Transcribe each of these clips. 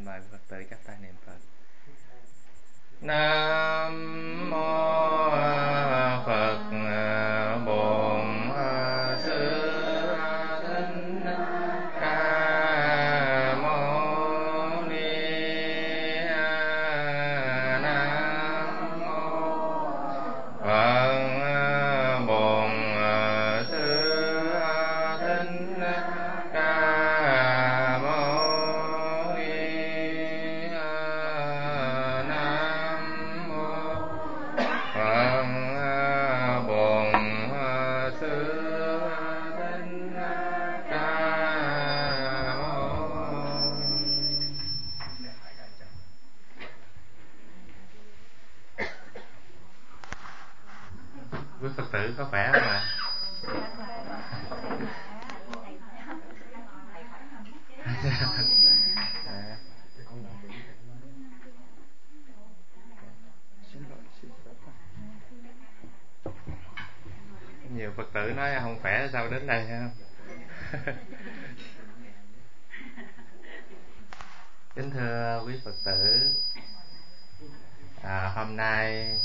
mời Phật tử chắp tay niệm Phật. Nam mô Phật Bổn Sư Thích Ca Mâu Ni. Nam mô Phật Bổn Sư Thích Ca Mâu Ni. Nam mô Phật Bổn Sư Thích Ca Mâu Ni. Quý Phật tử có khỏe không ạ? Nhiều Phật tử nói không khỏe sao đến đây ha. Kính thưa quý Phật tử, hôm nay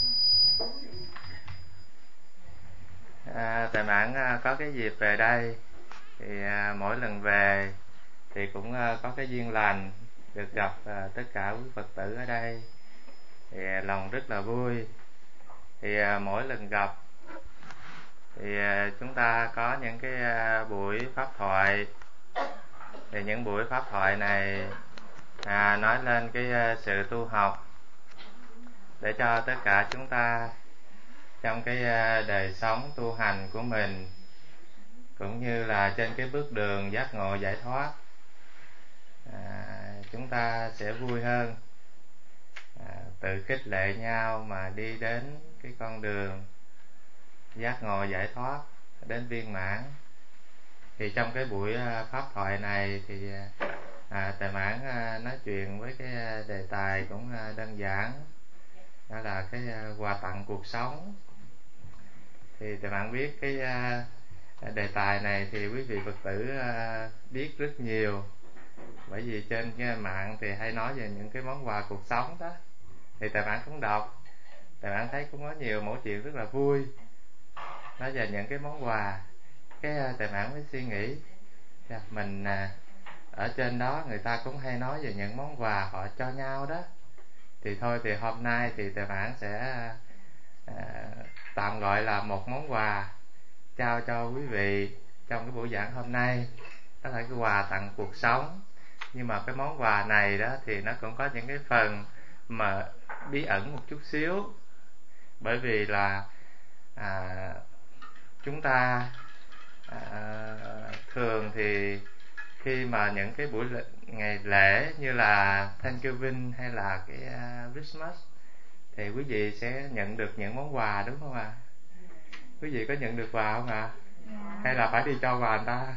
Thầy Mãn có cái dịp về đây thì mỗi lần về thì cũng có cái duyên lành được gặp tất cả quý Phật tử ở đây, thì lòng rất là vui. Thì mỗi lần gặp thì chúng ta có những cái buổi pháp thoại. Thì những buổi pháp thoại này nói lên cái sự tu học để cho tất cả chúng ta trong cái đời sống tu hành của mình, cũng như là trên cái bước đường giác ngộ giải thoát, chúng ta sẽ vui hơn, tự khích lệ nhau mà đi đến cái con đường giác ngộ giải thoát đến viên mãn. Thì trong cái buổi pháp thoại này thì Thầy Mãn nói chuyện với cái đề tài cũng đơn giản, đó là cái quà tặng cuộc sống. Thì Thầy Mãn biết cái đề tài này thì quý vị Phật tử biết rất nhiều, bởi vì trên cái mạng thì hay nói về những cái món quà cuộc sống đó. Thì Thầy Mãn cũng đọc, Thầy Mãn thấy cũng có nhiều mẫu chuyện rất là vui nói về những cái món quà. Cái Thầy Mãn mới suy nghĩ, mình ở trên đó người ta cũng hay nói về những món quà họ cho nhau đó. Thì thôi thì hôm nay thì Thầy Mãn sẽ tạm gọi là một món quà trao cho quý vị trong cái buổi giảng hôm nay, đó là cái quà tặng cuộc sống. Nhưng mà cái món quà này đó thì nó cũng có những cái phần mà bí ẩn một chút xíu, bởi vì là chúng ta thường thì khi mà những cái buổi ngày lễ như là Thanksgiving hay là cái Christmas thì quý vị sẽ nhận được những món quà, đúng không ạ? Quý vị có nhận được quà không ạ? Hay là phải đi cho quà người ta?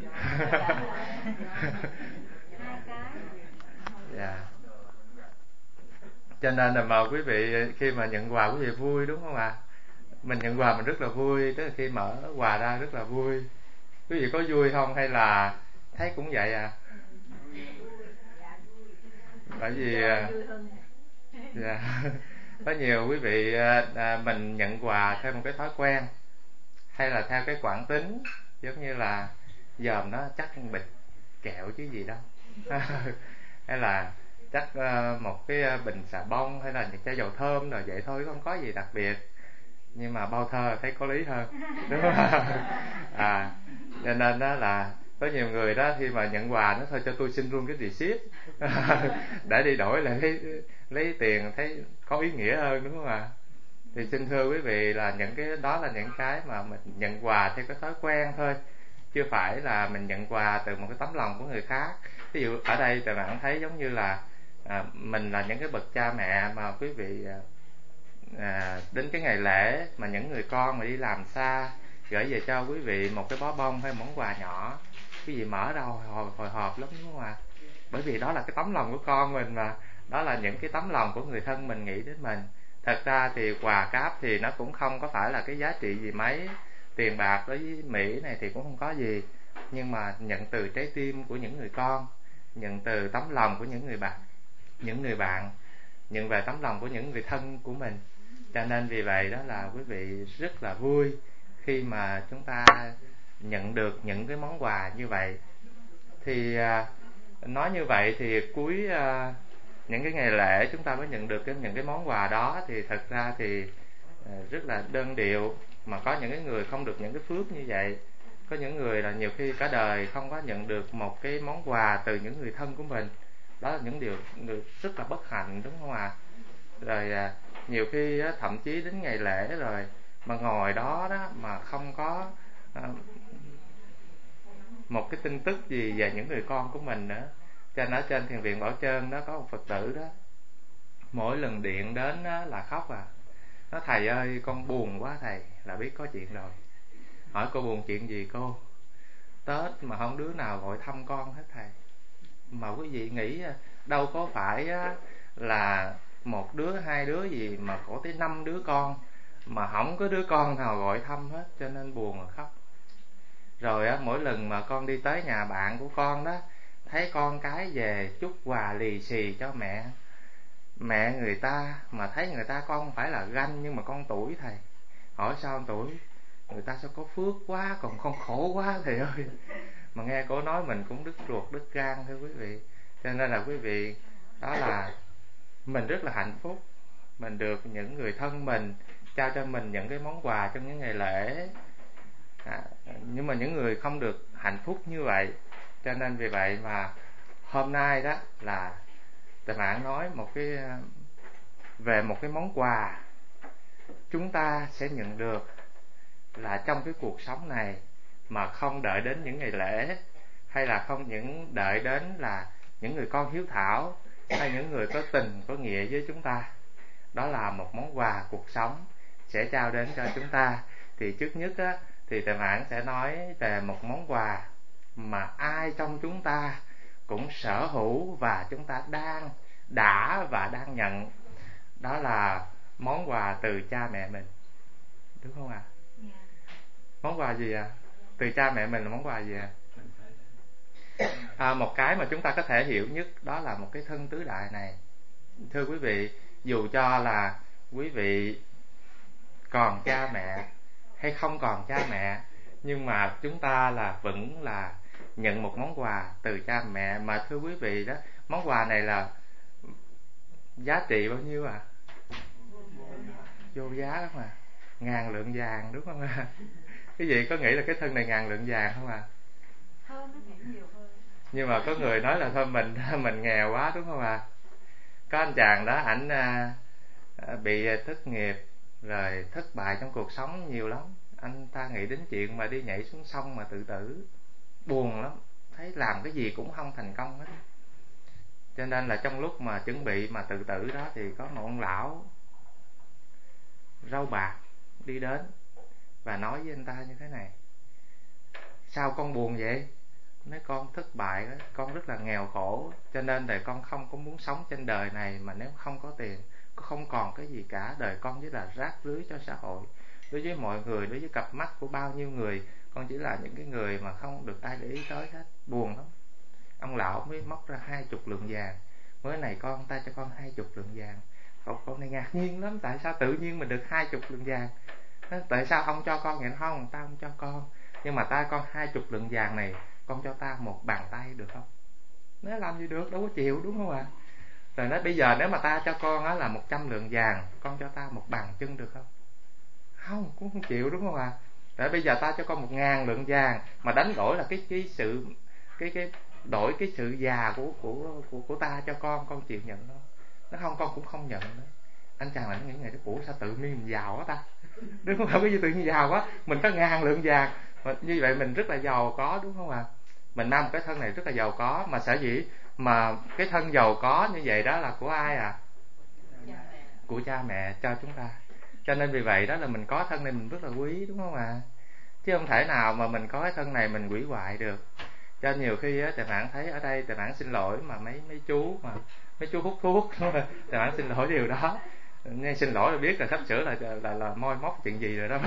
Yeah. Cho nên là mà quý vị khi mà nhận quà quý vị vui, đúng không ạ? Mình nhận quà mình rất là vui, tức là khi mở quà ra rất là vui. Quý vị có vui không hay là thấy cũng vậy à? Bởi vì có nhiều quý vị mình nhận quà theo một cái thói quen, hay là theo cái quán tính, giống như là dòm nó chắc bịch kẹo chứ gì đâu hay là chắc một cái bình xà bông hay là những chai dầu thơm rồi vậy thôi, không có gì đặc biệt. Nhưng mà bao thơ thấy có lý hơn, đúng không? Cho nên đó là có nhiều người đó khi mà nhận quà nó thôi cho tôi xin luôn cái receipt để đi đổi lại lấy tiền, thấy có ý nghĩa hơn, đúng không ạ? Thì xin thưa quý vị là những cái đó là những cái mà mình nhận quà theo cái thói quen thôi, chưa phải là mình nhận quà từ một cái tấm lòng của người khác. Ví dụ ở đây các bạn thấy giống như là mình là những cái bậc cha mẹ mà quý vị đến cái ngày lễ mà những người con mà đi làm xa gửi về cho quý vị một cái bó bông hay món quà nhỏ, quý vị mở ra hồi hộp lắm, đúng không ạ? Bởi vì đó là cái tấm lòng của con mình mà, đó là những cái tấm lòng của người thân mình nghĩ đến mình. Thật ra thì quà cáp thì nó cũng không có phải là cái giá trị gì mấy, tiền bạc đối với Mỹ này thì cũng không có gì, nhưng mà nhận từ trái tim của những người con, nhận từ tấm lòng của những người những người bạn, nhận về tấm lòng của những người thân của mình. Cho nên vì vậy đó là quý vị rất là vui khi mà chúng ta nhận được những cái món quà như vậy. Thì nói như vậy thì cuối những cái ngày lễ chúng ta mới nhận được những cái món quà đó, thì thật ra thì rất là đơn điệu. Mà có những cái người không được những cái phước như vậy, có những người là nhiều khi cả đời không có nhận được một cái món quà từ những người thân của mình. Đó là những điều rất là bất hạnh, đúng không ạ? Rồi nhiều khi thậm chí đến ngày lễ rồi mà ngồi đó mà không có một cái tin tức gì về những người con của mình nữa. Cho nên ở trên thiền viện Bảo Trơn đó có một Phật tử đó, mỗi lần điện đến đó là khóc à. Nói thầy ơi con buồn quá thầy, là biết có chuyện rồi. Hỏi cô buồn chuyện gì cô? Tết mà không đứa nào gọi thăm con hết thầy. Mà quý vị nghĩ đâu có phải là một đứa hai đứa gì mà có tới 5 đứa con mà không có đứa con nào gọi thăm hết, cho nên buồn mà khóc. Rồi mỗi lần mà con đi tới nhà bạn của con đó, thấy con cái về chúc quà lì xì cho mẹ người ta, mà thấy người ta con không phải là ganh nhưng mà con tuổi thầy. Hỏi sao tuổi? Người ta sao có phước quá, còn con khổ quá thầy ơi. Mà nghe cô nói mình cũng đứt ruột đứt gan thưa quý vị. Cho nên là quý vị, đó là mình rất là hạnh phúc, mình được những người thân mình trao cho mình những cái món quà trong những ngày lễ. Nhưng mà những người không được hạnh phúc như vậy. Cho nên vì vậy mà hôm nay đó là Tề Mạng nói về một cái món quà chúng ta sẽ nhận được là trong cái cuộc sống này, mà không đợi đến những ngày lễ, hay là không những đợi đến là những người con hiếu thảo hay những người có tình có nghĩa với chúng ta. Đó là một món quà cuộc sống sẽ trao đến cho chúng ta. Thì trước nhất thì Tề Mạng sẽ nói về một món quà mà ai trong chúng ta cũng sở hữu và chúng ta đã và đang nhận. Đó là món quà từ cha mẹ mình, đúng không ạ? Món quà gì ạ? Từ cha mẹ mình là món quà gì ạ? Một cái mà chúng ta có thể hiểu nhất đó là một cái thân tứ đại này. Thưa quý vị, dù cho là quý vị còn cha mẹ hay không còn cha mẹ, nhưng mà chúng ta vẫn là nhận một món quà từ cha mẹ. Mà thưa quý vị đó, món quà này là giá trị bao nhiêu à? Vô giá lắm mà, 1000 lượng vàng, đúng không ạ? Quý vị có nghĩ là cái thân này 1000 lượng vàng không ạ? Hơn, nó phải nhiều hơn. Nhưng mà có người nói là thôi mình nghèo quá, đúng không ạ? Có anh chàng đó, ảnh bị thất nghiệp rồi thất bại trong cuộc sống nhiều lắm. Anh ta nghĩ đến chuyện mà đi nhảy xuống sông mà tự tử, buồn lắm, thấy làm cái gì cũng không thành công hết. Cho nên là trong lúc mà chuẩn bị mà tự tử đó, thì có một ông lão râu bạc đi đến và nói với anh ta như thế này: sao con buồn vậy? Nói con thất bại đó, con rất là nghèo khổ, cho nên là con không có muốn sống trên đời này mà nếu không có tiền, con không còn cái gì cả. Đời con chỉ là rác rưới cho xã hội, đối với mọi người, đối với cặp mắt của bao nhiêu người, con chỉ là những cái người mà không được ai để ý tới hết. Buồn lắm. Ông lão mới móc ra 20 lượng vàng. Mới này con, ta cho con 20 lượng vàng. Con này ngạc nhiên lắm, tại sao tự nhiên mình được 20 lượng vàng? Tại sao ông cho con vậy? Không, ta không cho con, nhưng mà ta con 20 lượng vàng này, con cho ta một bàn tay được không? Nó làm gì được, đâu có chịu, đúng không ạ? Rồi nói bây giờ nếu mà ta cho con là 100 lượng vàng, con cho ta một bàn chân được không? Không, cũng không chịu, đúng không ạ? Rồi bây giờ ta cho con 1000 lượng vàng mà đánh đổi là cái sự đổi cái sự già của ta cho con chịu nhận không? Nó không, con cũng không nhận nữa. Anh chàng là nó nghĩ ngày đó, ủa sao tự nhiên mình giàu quá ta? Đúng không? Cái gì tự nhiên giàu quá, mình có 1000 lượng vàng mà như vậy mình rất là giàu có, đúng không ạ? Mình mang một cái thân này rất là giàu có, mà sở dĩ mà cái thân giàu có như vậy đó là của ai à? Của cha mẹ cho chúng ta. Cho nên vì vậy đó là mình có thân này mình rất là quý, đúng không ạ? Chứ không thể nào mà mình có cái thân này mình hủy hoại được. Cho nhiều khi á, Tề Mạng thấy ở đây, Tề Mạng xin lỗi mà mấy chú hút thuốc, Tề Mạng xin lỗi điều đó. Nên xin lỗi là biết là sắp sửa là moi móc chuyện gì rồi đó.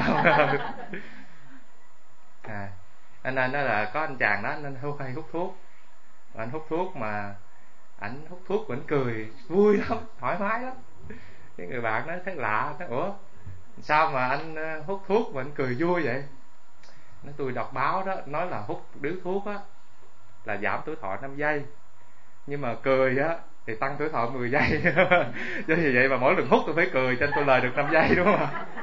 Nên đó là có anh chàng đó, nên hay hút thuốc. Và anh hút thuốc mà ảnh hút thuốc vẫn cười vui lắm, thoải mái lắm. Cái người bạn nói thấy lạ, nói ủa sao mà anh hút thuốc mà anh cười vui vậy? Nói tôi đọc báo đó, nói là hút điếu thuốc á là giảm tuổi thọ 5 giây, nhưng mà cười á thì tăng tuổi thọ 10 giây. Cho vì vậy mà mỗi lần hút tôi phải cười, cho nên tôi lời được 5 giây, đúng không ạ?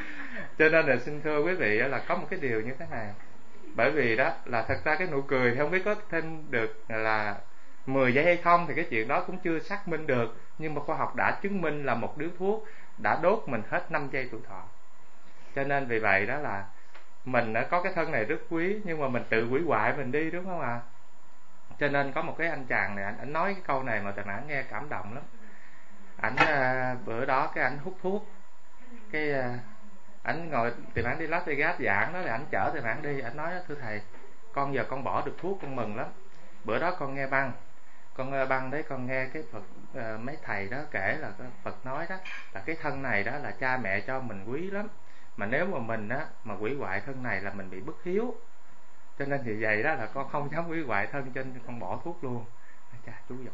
Cho nên là xin thưa quý vị là có một cái điều như thế này. Bởi vì đó là thật ra cái nụ cười thì không biết có thêm được là 10 giây hay không, thì cái chuyện đó cũng chưa xác minh được. Nhưng mà khoa học đã chứng minh là một điếu thuốc đã đốt mình hết 5 giây tuổi thọ. Cho nên vì vậy đó là mình đã có cái thân này rất quý, nhưng mà mình tự hủy hoại mình đi, đúng không ạ? Cho nên có một cái anh chàng này, anh nói cái câu này mà Tề Mãn nghe cảm động lắm. Ảnh bữa đó cái ảnh hút thuốc, cái ảnh ngồi, Tề Mãn đi Las Vegas giảng đó, là ảnh chở Tề Mãn đi. Ảnh nói thưa thầy, con giờ con bỏ được thuốc con mừng lắm. Bữa đó con nghe băng, đấy, con nghe cái Phật, mấy thầy đó kể là cái Phật nói đó là cái thân này đó là cha mẹ cho mình quý lắm, mà nếu mà mình á mà hủy hoại thân này là mình bị bất hiếu. Cho nên vì vậy đó là con không dám hủy hoại thân, cho nên con bỏ thuốc luôn. Chà, chú giỏi,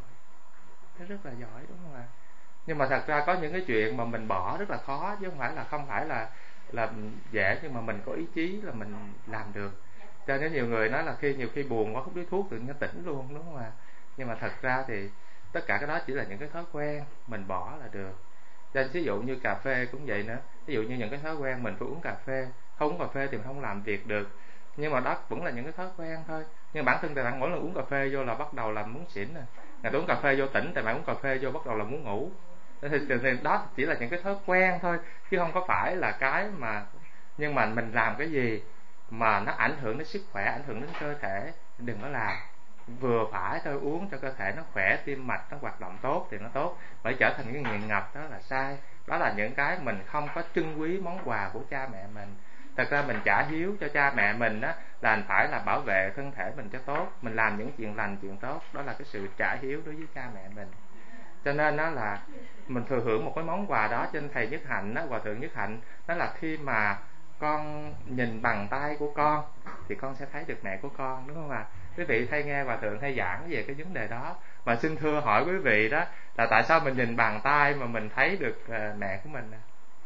nó rất là giỏi, đúng không ạ? Nhưng mà thật ra có những cái chuyện mà mình bỏ rất là khó, chứ không phải là dễ, nhưng mà mình có ý chí là mình làm được. Cho nên nhiều người nói là nhiều khi buồn quá hút điếu thuốc tự nhiên nó tỉnh luôn, đúng không ạ? Nhưng mà thật ra thì tất cả cái đó chỉ là những cái thói quen, mình bỏ là được. Cho nên ví dụ như cà phê cũng vậy nữa. Ví dụ như những cái thói quen mình phải uống cà phê, không uống cà phê thì mình không làm việc được. Nhưng mà đó vẫn là những cái thói quen thôi. Nhưng bản thân Tề Bạn mỗi lần uống cà phê vô là bắt đầu là muốn xỉn nè. Ngày tôi uống cà phê vô tỉnh, Tề Bạn uống cà phê vô bắt đầu là muốn ngủ. Thì đó chỉ là những cái thói quen thôi, chứ không có phải là cái mà. Nhưng mà mình làm cái gì mà nó ảnh hưởng đến sức khỏe, ảnh hưởng đến cơ thể, đừng có làm. Vừa phải thôi, uống cho cơ thể nó khỏe, tim mạch nó hoạt động tốt thì nó tốt. Bởi trở thành cái nghiện ngập đó là sai. Đó là những cái mình không có trân quý món quà của cha mẹ mình. Thật ra mình trả hiếu cho cha mẹ mình á là phải là bảo vệ thân thể mình cho tốt, mình làm những chuyện lành chuyện tốt, đó là cái sự trả hiếu đối với cha mẹ mình. Cho nên đó là mình thừa hưởng một cái món quà đó. Trên thầy Nhất Hạnh đó, Hòa thượng Nhất Hạnh, đó là khi mà con nhìn bàn tay của con thì con sẽ thấy được mẹ của con, đúng không ạ? Quý vị hay nghe Hòa thượng hay giảng về cái vấn đề đó. Mà xin thưa hỏi quý vị đó là tại sao mình nhìn bàn tay mà mình thấy được mẹ của mình nè?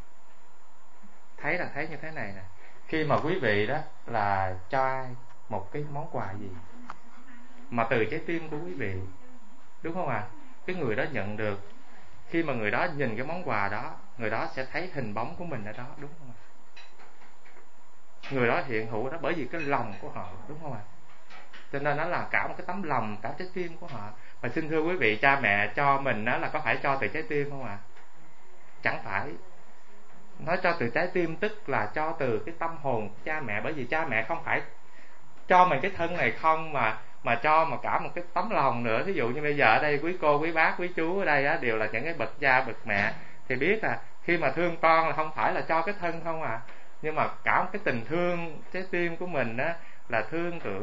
Thấy là thấy như thế này nè. Khi mà quý vị đó là cho ai một cái món quà gì mà từ trái tim của quý vị, đúng không ạ? Cái người đó nhận được, khi mà người đó nhìn cái món quà đó, người đó sẽ thấy hình bóng của mình ở đó, đúng không ạ? Người đó hiện hữu đó bởi vì cái lòng của họ, đúng không ạ? Cho nên nó là cả một cái tấm lòng, cả trái tim của họ. Mà xin thưa quý vị, cha mẹ cho mình đó là có phải cho từ trái tim không ạ? Chẳng phải. Nói cho từ trái tim tức là cho từ cái tâm hồn của cha mẹ. Bởi vì cha mẹ không phải cho mình cái thân này không, mà cho mà cả một cái tấm lòng nữa. Ví dụ như bây giờ ở đây quý cô, quý bác, quý chú ở đây á, đều là những cái bậc cha, bậc mẹ, thì biết khi mà thương con là không phải là cho cái thân không nhưng mà cả một cái tình thương trái tim của mình á, là thương tưởng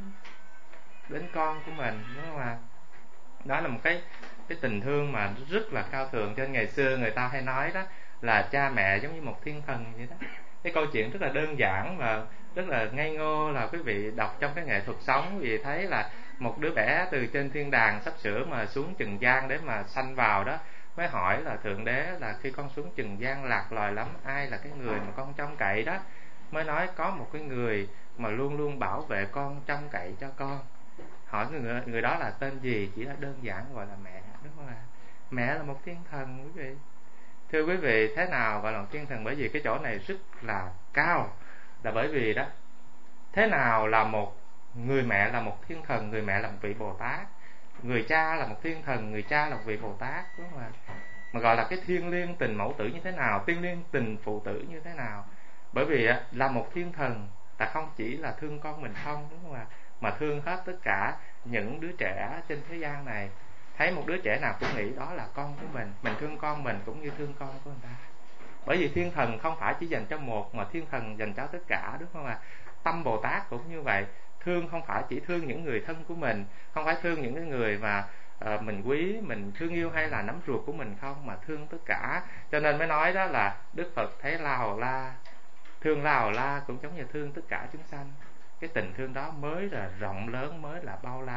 đến con của mình, đúng không ạ? Đó là một cái tình thương mà rất là cao thượng. Cho nên ngày xưa người ta hay nói đó là cha mẹ giống như một thiên thần vậy đó. Cái câu chuyện rất là đơn giản và rất là ngây ngô, là quý vị đọc trong cái nghệ thuật sống, quý vị thấy là một đứa bé từ trên thiên đàng sắp sửa mà xuống trần gian để mà sanh vào đó, mới hỏi là thượng đế là khi con xuống trần gian lạc loài lắm, ai là cái người mà con trông cậy đó? Mới nói có một cái người mà luôn luôn bảo vệ con, trông cậy cho con. Hỏi người đó là tên gì, chỉ là đơn giản gọi là mẹ, đúng không ạ? Mẹ là một thiên thần quý vị. Thưa quý vị, thế nào gọi là một thiên thần? Bởi vì cái chỗ này rất là cao, là bởi vì đó, thế nào là một người mẹ là một thiên thần? Người mẹ là một vị Bồ Tát. Người cha là một thiên thần, người cha là một vị Bồ Tát, đúng không ạ? Mà gọi là cái thiêng liêng tình mẫu tử như thế nào, thiêng liêng tình phụ tử như thế nào? Bởi vì là một thiên thần là không chỉ là thương con mình không, đúng không ạ? Mà thương hết tất cả những đứa trẻ trên thế gian này. Thấy một đứa trẻ nào cũng nghĩ đó là con của mình thương con mình cũng như thương con của người ta. Bởi vì thiên thần không phải chỉ dành cho một, mà thiên thần dành cho tất cả, đúng không ạ? Tâm Bồ Tát cũng như vậy. Thương không phải chỉ thương những người thân của mình, không phải thương những cái người mà mình quý, mình thương yêu hay là nắm ruột của mình không, mà thương tất cả. Cho nên mới nói đó là Đức Phật thấy La Hầu La, thương La Hầu La cũng giống như thương tất cả chúng sanh. Cái tình thương đó mới là rộng lớn, mới là bao la,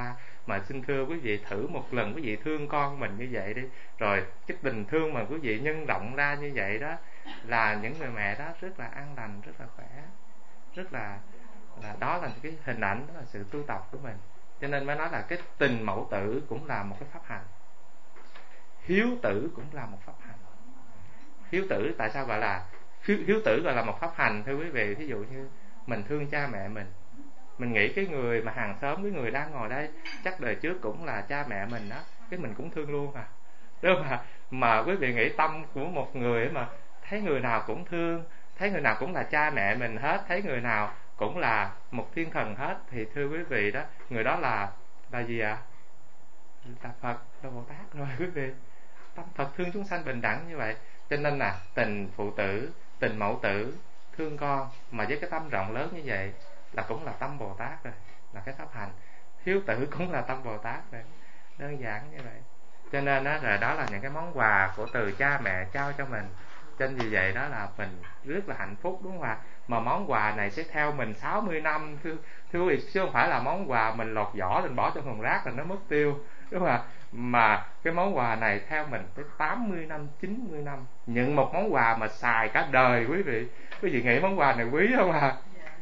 Mà xin thưa quý vị, thử một lần quý vị thương con mình như vậy đi, rồi cái tình thương mà quý vị nhân rộng ra như vậy đó, là những người mẹ đó rất là an lành, rất là khỏe, rất là đó là cái hình ảnh, đó là sự tu tập của mình. Cho nên mới nói là cái tình mẫu tử cũng là một cái pháp hành, hiếu tử cũng là một pháp hành. Hiếu tử tại sao gọi là hiếu tử, gọi là một pháp hành thưa quý vị? Ví dụ như mình thương cha mẹ mình nghĩ cái người mà hàng xóm, cái người đang ngồi đây chắc đời trước cũng là cha mẹ mình đó, cái mình cũng thương luôn à, đúng không? Mà quý vị nghĩ tâm của một người mà thấy người nào cũng thương, thấy người nào cũng là cha mẹ mình hết, thấy người nào cũng là một thiên thần hết, thì thưa quý vị đó, người đó là gì ạ? Là Phật, là Bồ Tát rồi quý vị. Tâm Phật thương chúng sanh bình đẳng như vậy. Cho nên là tình phụ tử, tình mẫu tử, thương con mà với cái tâm rộng lớn như vậy là cũng là tâm Bồ Tát rồi, là cái pháp hành. Hiếu tử cũng là tâm Bồ Tát rồi, đơn giản như vậy. Cho nên đó là những cái món quà của từ cha mẹ trao cho mình. Cho nên vì vậy đó là mình rất là hạnh phúc, đúng không ạ? Mà món quà này sẽ theo mình 60 năm thưa quý vị, chứ không phải là món quà mình lột vỏ mình bỏ trong thùng rác rồi nó mất tiêu, đúng không ạ? Mà cái món quà này theo mình tới 80 năm, 90 năm. Nhận một món quà mà xài cả đời quý vị. Quý vị nghĩ món quà này quý không ạ?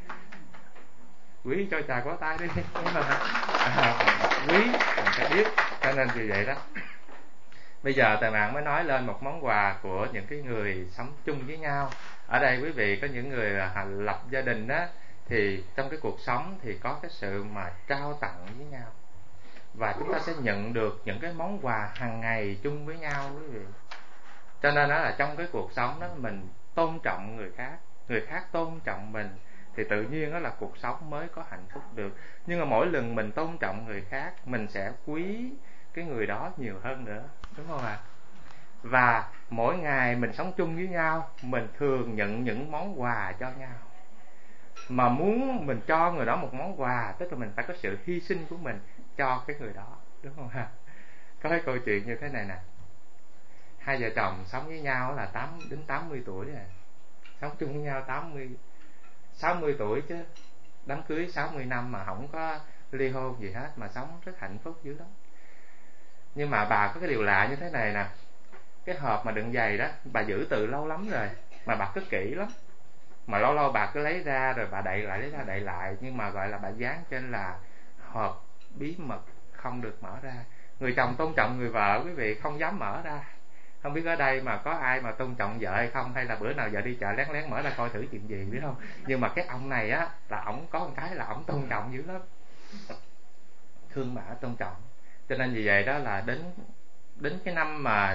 Quý cho trà có tay đi. Quý mình phải biết. Cho nên vì vậy đó, bây giờ Tài Mạng mới nói lên một món quà của những cái người sống chung với nhau. Ở đây quý vị có những người lập gia đình đó, thì trong cái cuộc sống thì có cái sự mà trao tặng với nhau, và chúng ta sẽ nhận được những cái món quà hàng ngày chung với nhau quý vị. Cho nên đó là trong cái cuộc sống đó mình tôn trọng người khác tôn trọng mình, thì tự nhiên đó là cuộc sống mới có hạnh phúc được. Nhưng mà mỗi lần mình tôn trọng người khác, mình sẽ quý cái người đó nhiều hơn nữa, đúng không ạ? Và mỗi ngày mình sống chung với nhau, mình thường nhận những món quà cho nhau. Mà muốn mình cho người đó một món quà, tức là mình phải có sự hy sinh của mình cho cái người đó, đúng không ạ? Có cái câu chuyện như thế này nè. Hai vợ chồng sống với nhau là 8 đến 80 tuổi rồi. Sống chung với nhau 60 tuổi chứ. Đám cưới 60 năm mà không có ly hôn gì hết, mà sống rất hạnh phúc dữ lắm. Nhưng mà bà có cái điều lạ như thế này nè. Cái hộp mà đựng giày đó, bà giữ từ lâu lắm rồi, mà bà cất kỹ lắm. Mà lâu lâu bà cứ lấy ra rồi bà đậy lại, lấy ra đậy lại. Nhưng mà gọi là bà dán trên là hộp bí mật, không được mở ra. Người chồng tôn trọng người vợ quý vị, không dám mở ra. Không biết ở đây mà có ai mà tôn trọng vợ hay không, hay là bữa nào vợ đi chợ lén lén mở ra coi thử chuyện gì, biết không? Nhưng mà cái ông này á, là ổng có một cái là ổng tôn trọng dữ lắm, thương bà tôn trọng. Cho nên vì vậy đó là đến cái năm mà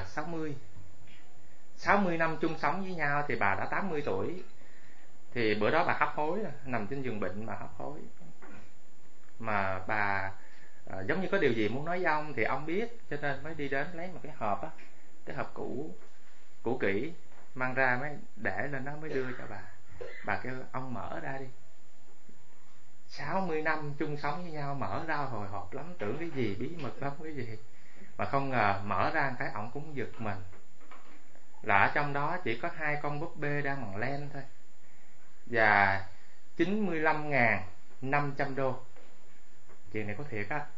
60 năm chung sống với nhau thì bà đã 80 tuổi. Thì bữa đó bà hấp hối, nằm trên giường bệnh mà hấp hối. Mà bà giống như có điều gì muốn nói với ông, thì ông biết, cho nên mới đi đến lấy một cái hộp á, cái hộp cũ kỹ, mang ra mới để lên đó mới đưa cho bà. Bà kêu ông mở ra đi. 60 năm chung sống với nhau, mở ra hồi hộp lắm, tưởng cái gì bí mật lắm cái gì. Mà không ngờ mở ra cái ổng cũng giật mình, là ở trong đó chỉ có 2 con búp bê đang bằng len thôi, và 95.500 đô. Chuyện này có thiệt á,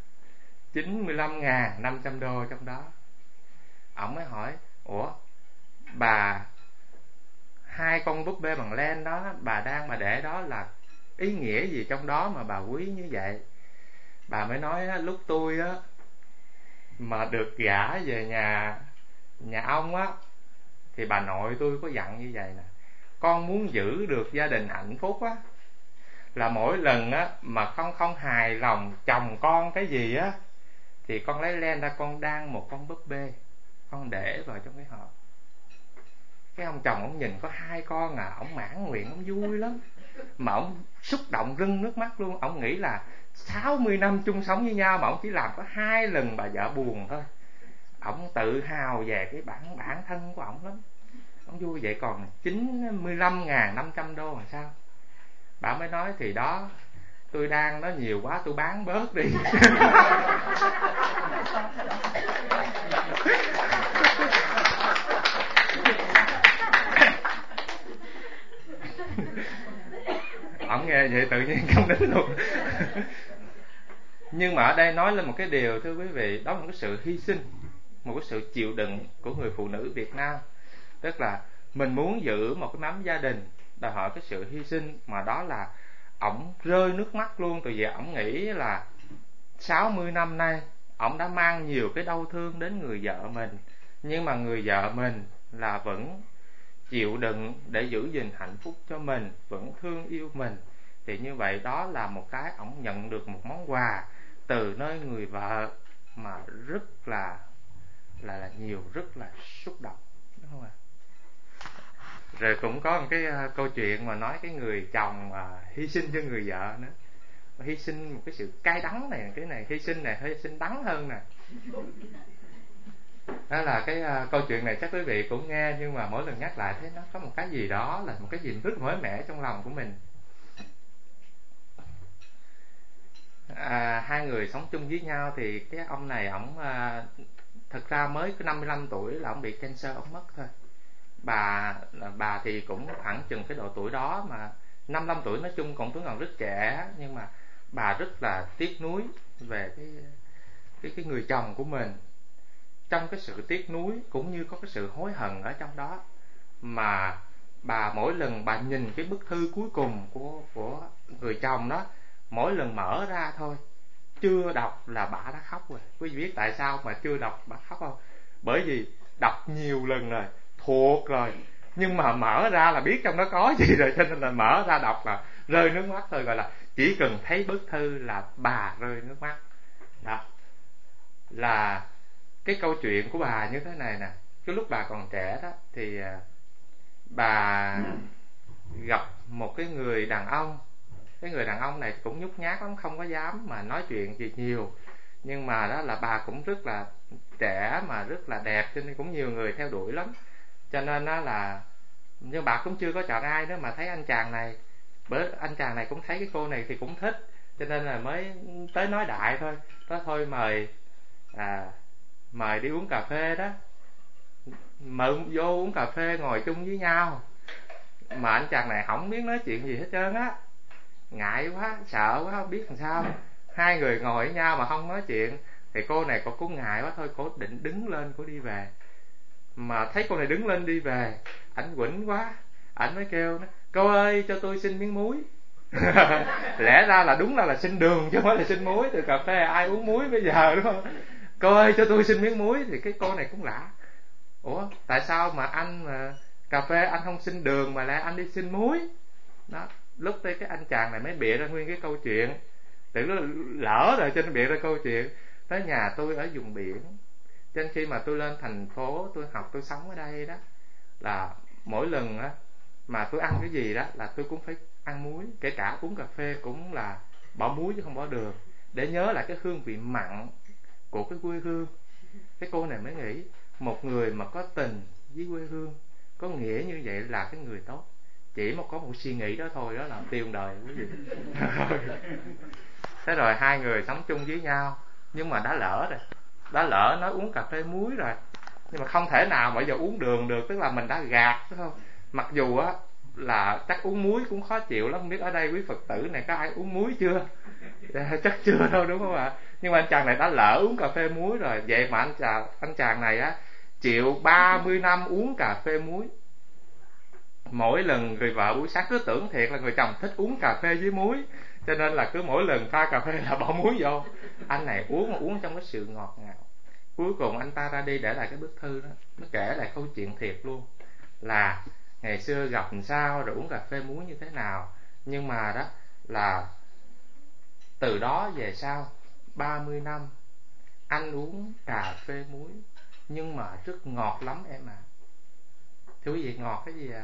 95.500 đô trong đó. Ổng mới hỏi, ủa bà, 2 con búp bê bằng len đó bà để đó là ý nghĩa gì trong đó mà bà quý như vậy? Bà mới nói, lúc tôi á mà được gả về nhà ông á, thì bà nội tôi có dặn như vậy nè: con muốn giữ được gia đình hạnh phúc á, là mỗi lần á mà không hài lòng chồng con cái gì á, thì con lấy len ra, con đan một con búp bê, con để vào trong cái hộp. Cái ông chồng ông nhìn có 2 con à, ông mãn nguyện, ông vui lắm, mà ông xúc động rưng nước mắt luôn. Ông nghĩ là 60 năm chung sống với nhau mà ông chỉ làm có 2 lần bà vợ buồn thôi. Ông tự hào về cái bản thân của ông lắm. Ông vui vậy. Còn 95.500 đô làm sao? Bà mới nói, thì đó, tôi đang nó nhiều quá, tôi bán bớt đi. Ông nghe vậy tự nhiên không đến luôn. Nhưng mà ở đây nói lên một cái điều, thưa quý vị, đó là một cái sự hy sinh, một cái sự chịu đựng của người phụ nữ Việt Nam. Tức là mình muốn giữ một cái mắm gia đình, đòi hỏi cái sự hy sinh, mà đó là ổng rơi nước mắt luôn. Tại vì ổng nghĩ là 60 năm nay ổng đã mang nhiều cái đau thương đến người vợ mình, nhưng mà người vợ mình là vẫn chịu đựng để giữ gìn hạnh phúc cho mình, vẫn thương yêu mình. Thì như vậy đó là một cái ổng nhận được một món quà từ nơi người vợ mà rất là nhiều, rất là xúc động, đúng không ạ? Rồi cũng có một cái câu chuyện mà nói cái người chồng hy sinh cho người vợ nữa, hy sinh một cái sự cay đắng này, cái này hy sinh đắng hơn nè. Đó là cái câu chuyện này chắc quý vị cũng nghe, nhưng mà mỗi lần nhắc lại thấy nó có một cái gì đó, là một cái gì rất mới mẻ trong lòng của mình. Hai người sống chung với nhau thì cái ông này ổng thật ra mới có 55 tuổi là ổng bị cancer, ổng mất thôi. Bà thì cũng khoảng chừng cái độ tuổi đó, mà 55 tuổi nói chung cũng vẫn còn rất trẻ, nhưng mà bà rất là tiếc nuối về cái người chồng của mình. Trong cái sự tiếc nuối cũng như có cái sự hối hận ở trong đó, mà bà mỗi lần bà nhìn cái bức thư cuối cùng của người chồng đó, mỗi lần mở ra thôi, chưa đọc là bà đã khóc rồi. Quý vị biết tại sao mà chưa đọc bà khóc không? Bởi vì đọc nhiều lần rồi, thuộc rồi, nhưng mà mở ra là biết trong đó có gì rồi, cho nên là mở ra đọc là rơi nước mắt thôi. Gọi là chỉ cần thấy bức thư là bà rơi nước mắt. Đó là cái câu chuyện của bà như thế này nè. Cái lúc bà còn trẻ đó thì bà gặp một cái người đàn ông. Cái người đàn ông này cũng nhút nhát lắm, không có dám mà nói chuyện gì nhiều. Nhưng mà đó là bà cũng rất là trẻ mà rất là đẹp, cho nên cũng nhiều người theo đuổi lắm. Cho nên đó là, nhưng bà cũng chưa có chọn ai nữa, mà thấy anh chàng này, bởi anh chàng này cũng thấy cái cô này thì cũng thích, cho nên là mới tới nói đại thôi. Đó thôi mời đi uống cà phê đó, mời vô uống cà phê ngồi chung với nhau. Mà anh chàng này không biết nói chuyện gì hết trơn á, ngại quá, sợ quá, không biết làm sao. Hai người ngồi với nhau mà không nói chuyện, thì cô này cô cũng ngại quá, thôi cô định đứng lên cô đi về. Mà thấy cô này đứng lên đi về, ảnh quỉnh quá, ảnh mới kêu: cô ơi cho tôi xin miếng muối. Lẽ ra là đúng là xin đường chứ không phải là xin muối, từ cà phê ai uống muối bây giờ, đúng không? Cô ơi cho tôi xin miếng muối. Thì cái cô này cũng lạ, ủa tại sao mà anh mà cà phê anh không xin đường mà lại anh đi xin muối? Đó, lúc đây cái anh chàng này mới bịa ra nguyên cái câu chuyện, tự nó lỡ rồi cho nên bịa ra câu chuyện. Tới nhà tôi ở vùng biển, cho nên khi mà tôi lên thành phố tôi học, tôi sống ở đây đó, là mỗi lần á mà tôi ăn cái gì đó là tôi cũng phải ăn muối, kể cả uống cà phê cũng là bỏ muối chứ không bỏ đường, để nhớ lại cái hương vị mặn của cái quê hương. Cái cô này mới nghĩ, một người mà có tình với quê hương, có nghĩa như vậy là cái người tốt. Chỉ có một suy nghĩ đó thôi, đó là tiêu đời quý vị. Thế rồi hai người sống chung với nhau, nhưng mà đã lỡ nói uống cà phê muối rồi, nhưng mà không thể nào mà giờ uống đường được, tức là mình đã gạt, đúng không? Mặc dù á là chắc uống muối cũng khó chịu lắm. Không biết ở đây quý Phật tử này có ai uống muối chưa? Chắc chưa đâu, đúng không ạ? Nhưng mà anh chàng này đã lỡ uống cà phê muối rồi, vậy mà anh chàng này á chịu 30 năm uống cà phê muối. Mỗi lần người vợ buổi sáng cứ tưởng thiệt là người chồng thích uống cà phê với muối, cho nên là cứ mỗi lần pha cà phê là bỏ muối vô. Anh này uống trong cái sự ngọt ngào. Cuối cùng anh ta ra đi để lại cái bức thư đó, nó kể lại câu chuyện thiệt luôn, là ngày xưa gặp làm sao, rồi uống cà phê muối như thế nào. Nhưng mà đó là từ đó về sau 30 năm anh uống cà phê muối, nhưng mà rất ngọt lắm em ạ. Thưa quý vị, ngọt cái gì ạ?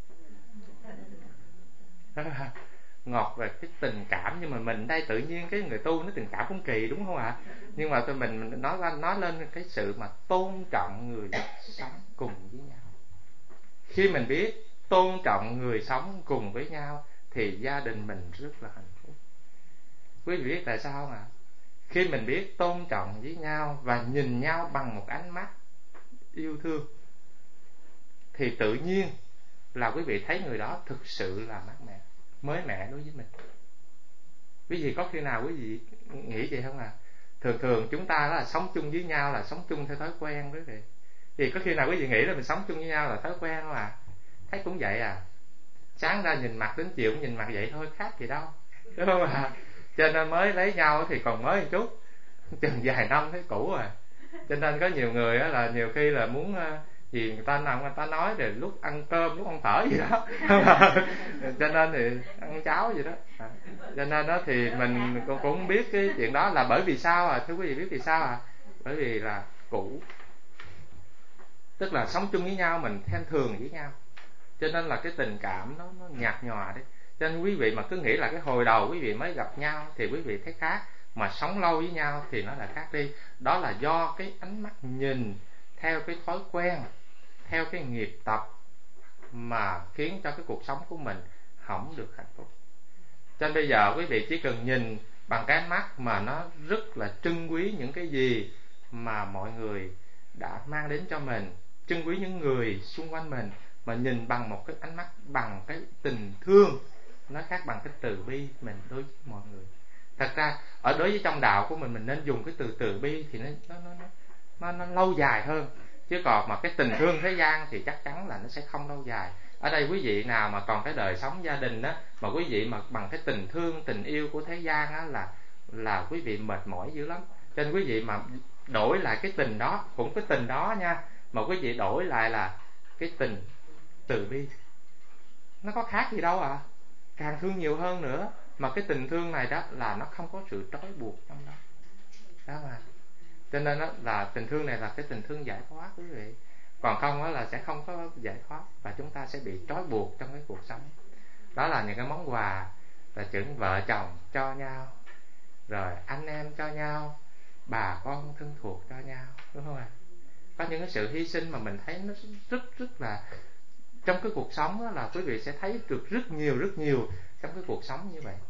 Ngọt về cái tình cảm. Nhưng mà mình đây tự nhiên cái người tu nó tình cảm cũng kỳ, đúng không ạ? Nhưng mà mình nói lên cái sự mà tôn trọng người sống cùng với nhau. Khi mình biết tôn trọng người sống cùng với nhau thì gia đình mình rất là hạnh phúc. Quý vị biết tại sao không ạ? Khi mình biết tôn trọng với nhau và nhìn nhau bằng một ánh mắt yêu thương thì tự nhiên là quý vị thấy người đó thực sự là mát mẻ, mới mẻ đối với mình. Quý vị có khi nào quý vị nghĩ vậy không à? Thường thường chúng ta đó là sống chung với nhau là sống chung theo thói quen quý vị. Thì có khi nào quý vị nghĩ là mình sống chung với nhau là thói quen không à? Thấy cũng vậy à, sáng ra nhìn mặt đến chiều cũng nhìn mặt vậy thôi, khác gì đâu, đúng không ạ? Cho nên mới lấy nhau thì còn mới một chút, chừng vài năm thấy cũ rồi. Cho nên có nhiều người á là nhiều khi là muốn gì người ta nào người ta nói rồi lúc ăn cơm lúc ăn phở gì đó cho nên thì ăn cháo gì đó. Cho nên đó thì mình cũng biết cái chuyện đó là bởi vì sao à, thưa quý vị biết vì sao à? Bởi vì là cũ, tức là sống chung với nhau mình thêm thường với nhau, cho nên là cái tình cảm nó nhạt nhòa đấy. Cho nên quý vị mà cứ nghĩ là cái hồi đầu quý vị mới gặp nhau thì quý vị thấy khác, mà sống lâu với nhau thì nó là khác đi. Đó là do cái ánh mắt nhìn theo cái thói quen, theo cái nghiệp tập mà khiến cho cái cuộc sống của mình không được hạnh phúc. Cho nên bây giờ quý vị chỉ cần nhìn bằng cái ánh mắt mà nó rất là trân quý những cái gì mà mọi người đã mang đến cho mình, trân quý những người xung quanh mình, mà nhìn bằng một cái ánh mắt bằng cái tình thương, nó khác bằng cái từ bi mình đối với mọi người. Thật ra ở đối với trong đạo của mình nên dùng cái từ từ bi thì nó lâu dài hơn, chứ còn mà cái tình thương thế gian thì chắc chắn là nó sẽ không lâu dài. Ở đây quý vị nào mà còn cái đời sống gia đình á, mà quý vị mà bằng cái tình thương tình yêu của thế gian á, là quý vị mệt mỏi dữ lắm. Cho nên quý vị mà đổi lại cái tình đó, cũng cái tình đó nha, mà quý vị đổi lại là cái tình từ bi, nó có khác gì đâu à, càng thương nhiều hơn nữa. Mà cái tình thương này đó là nó không có sự trói buộc trong đó, đó mà. Cho nên đó là tình thương này là cái tình thương giải thoát quý vị. Còn không đó là sẽ không có giải thoát, và chúng ta sẽ bị trói buộc trong cái cuộc sống. Đó là những cái món quà là chừng vợ chồng cho nhau, rồi anh em cho nhau, bà con thân thuộc cho nhau, đúng không ạ? Có những cái sự hy sinh mà mình thấy nó rất là, trong cái cuộc sống đó là quý vị sẽ thấy được rất nhiều trong cái cuộc sống như vậy.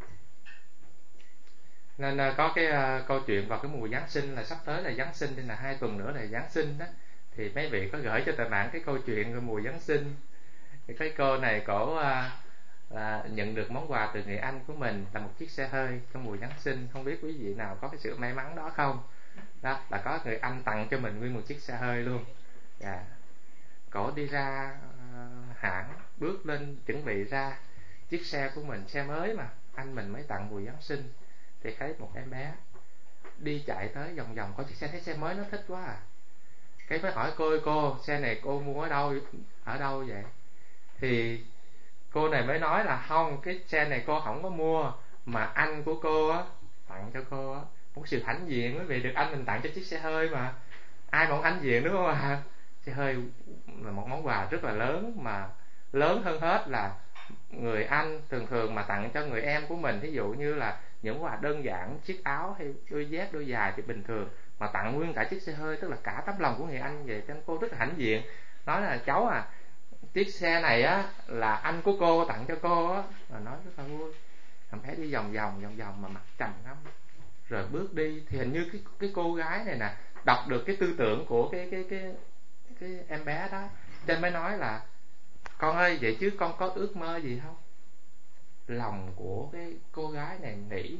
Nên có cái câu chuyện vào cái mùa Giáng sinh, là sắp tới là Giáng sinh, nên là 2 tuần nữa là Giáng sinh đó, thì mấy vị có gửi cho tụi bạn cái câu chuyện về mùa Giáng sinh. Thì cái cô này cổ là nhận được món quà từ người anh của mình là một chiếc xe hơi trong mùa Giáng sinh. Không biết quý vị nào có cái sự may mắn đó không? Đó là có người anh tặng cho mình nguyên một chiếc xe hơi luôn. Cổ đi ra hãng, bước lên chuẩn bị ra chiếc xe của mình, xe mới mà anh mình mới tặng mùa Giáng sinh, thì thấy một em bé đi chạy tới vòng vòng coi chiếc xe, thấy xe mới nó thích quá à. Cái mới hỏi cô ơi, cô xe này cô mua ở đâu vậy? Thì cô này mới nói là không, cái xe này cô không có mua, mà anh của cô á tặng cho cô á. Một sự hãnh diện quý vị, được anh mình tặng cho chiếc xe hơi mà, ai mà không hãnh diện, đúng không ạ? Xe hơi là một món quà rất là lớn, mà lớn hơn hết là người anh thường mà tặng cho người em của mình, ví dụ như là những quà đơn giản, chiếc áo hay đôi dép đôi giày thì bình thường, mà tặng nguyên cả chiếc xe hơi, tức là cả tấm lòng của người anh vậy. Cho nên cô rất là hãnh diện, nói là cháu à, chiếc xe này á là anh của cô tặng cho cô á, và nói rất là vui. Thằng bé đi vòng vòng mà mặt trầm ngâm, rồi bước đi. Thì hình như cái cô gái này nè đọc được cái tư tưởng của cái em bé đó, cho mới nói là con ơi, vậy chứ con có ước mơ gì không? Lòng của cái cô gái này nghĩ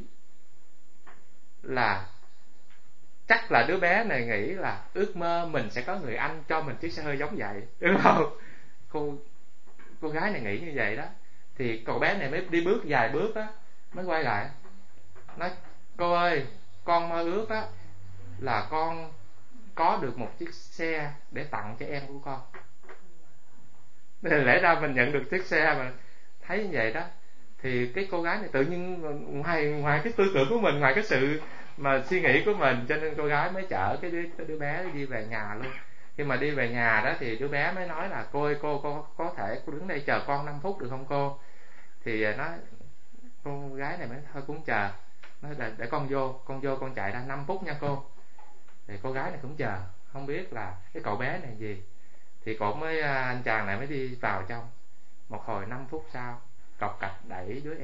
là chắc là đứa bé này nghĩ là ước mơ mình sẽ có người anh cho mình chiếc xe hơi giống vậy, đúng không? Cô gái này nghĩ như vậy đó. Thì cậu bé này mới đi bước vài bước á, mới quay lại nói cô ơi, con mơ ước á là con có được một chiếc xe để tặng cho em của con. Lẽ ra mình nhận được chiếc xe mà thấy như vậy đó. Thì cái cô gái này tự nhiên ngoài cái tư tưởng của mình, ngoài cái sự mà suy nghĩ của mình, cho nên cô gái mới chở cái đứa bé đi về nhà luôn. Khi mà đi về nhà đó thì đứa bé mới nói là cô ơi, cô có thể cô đứng đây chờ con 5 phút được không cô? Thì cô gái này mới thôi cũng chờ, nói là để con vô con chạy ra 5 phút nha cô. Thì cô gái này cũng chờ, không biết là cái cậu bé này gì. Thì cổ mới anh chàng này mới đi vào trong. Một hồi 5 phút sau, cộc cạch đẩy đứa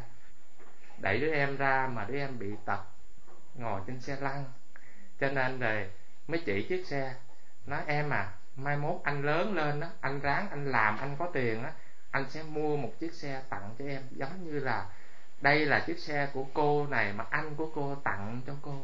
em ra mà đứa em bị tật, ngồi trên xe lăn. Cho nên rồi mới chỉ chiếc xe, nói em à, mai mốt anh lớn lên á, anh ráng anh làm, anh có tiền á, anh sẽ mua một chiếc xe tặng cho em, giống như là đây là chiếc xe của cô này mà anh của cô tặng cho cô.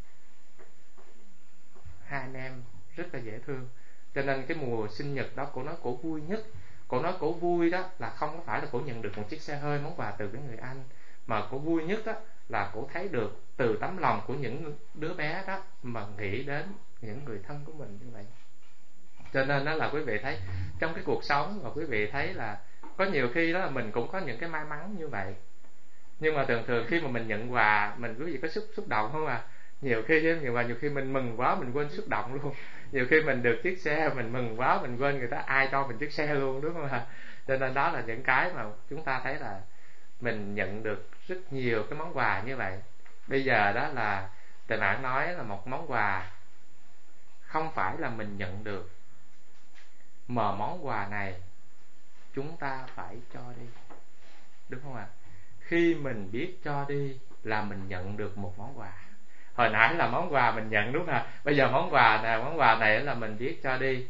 Hai anh em rất là dễ thương. Cho nên cái mùa sinh nhật đó cổ nói cổ vui nhất. Cổ nói cổ vui đó là không có phải là cổ nhận được một chiếc xe hơi món quà từ cái người anh, mà cổ vui nhất đó là cổ thấy được từ tấm lòng của những đứa bé đó mà nghĩ đến những người thân của mình như vậy. Cho nên đó là quý vị thấy trong cái cuộc sống, và quý vị thấy là có nhiều khi đó là mình cũng có những cái may mắn như vậy. Nhưng mà thường thường khi mà mình nhận quà, mình quý vị có xúc động không à? Nhiều khi nhiều khi mình mừng quá mình quên xúc động luôn. Nhiều khi mình được chiếc xe mình mừng quá mình quên người ta ai cho mình chiếc xe luôn, đúng không ạ? Cho nên đó là những cái mà chúng ta thấy là mình nhận được rất nhiều cái món quà như vậy. Bây giờ đó là Tề Mãn nói là một món quà không phải là mình nhận được, mà món quà này chúng ta phải cho đi, đúng không ạ? Khi mình biết cho đi là mình nhận được một món quà. Hồi nãy là món quà mình nhận, đúng không ạ? Bây giờ món quà này là mình biết cho đi.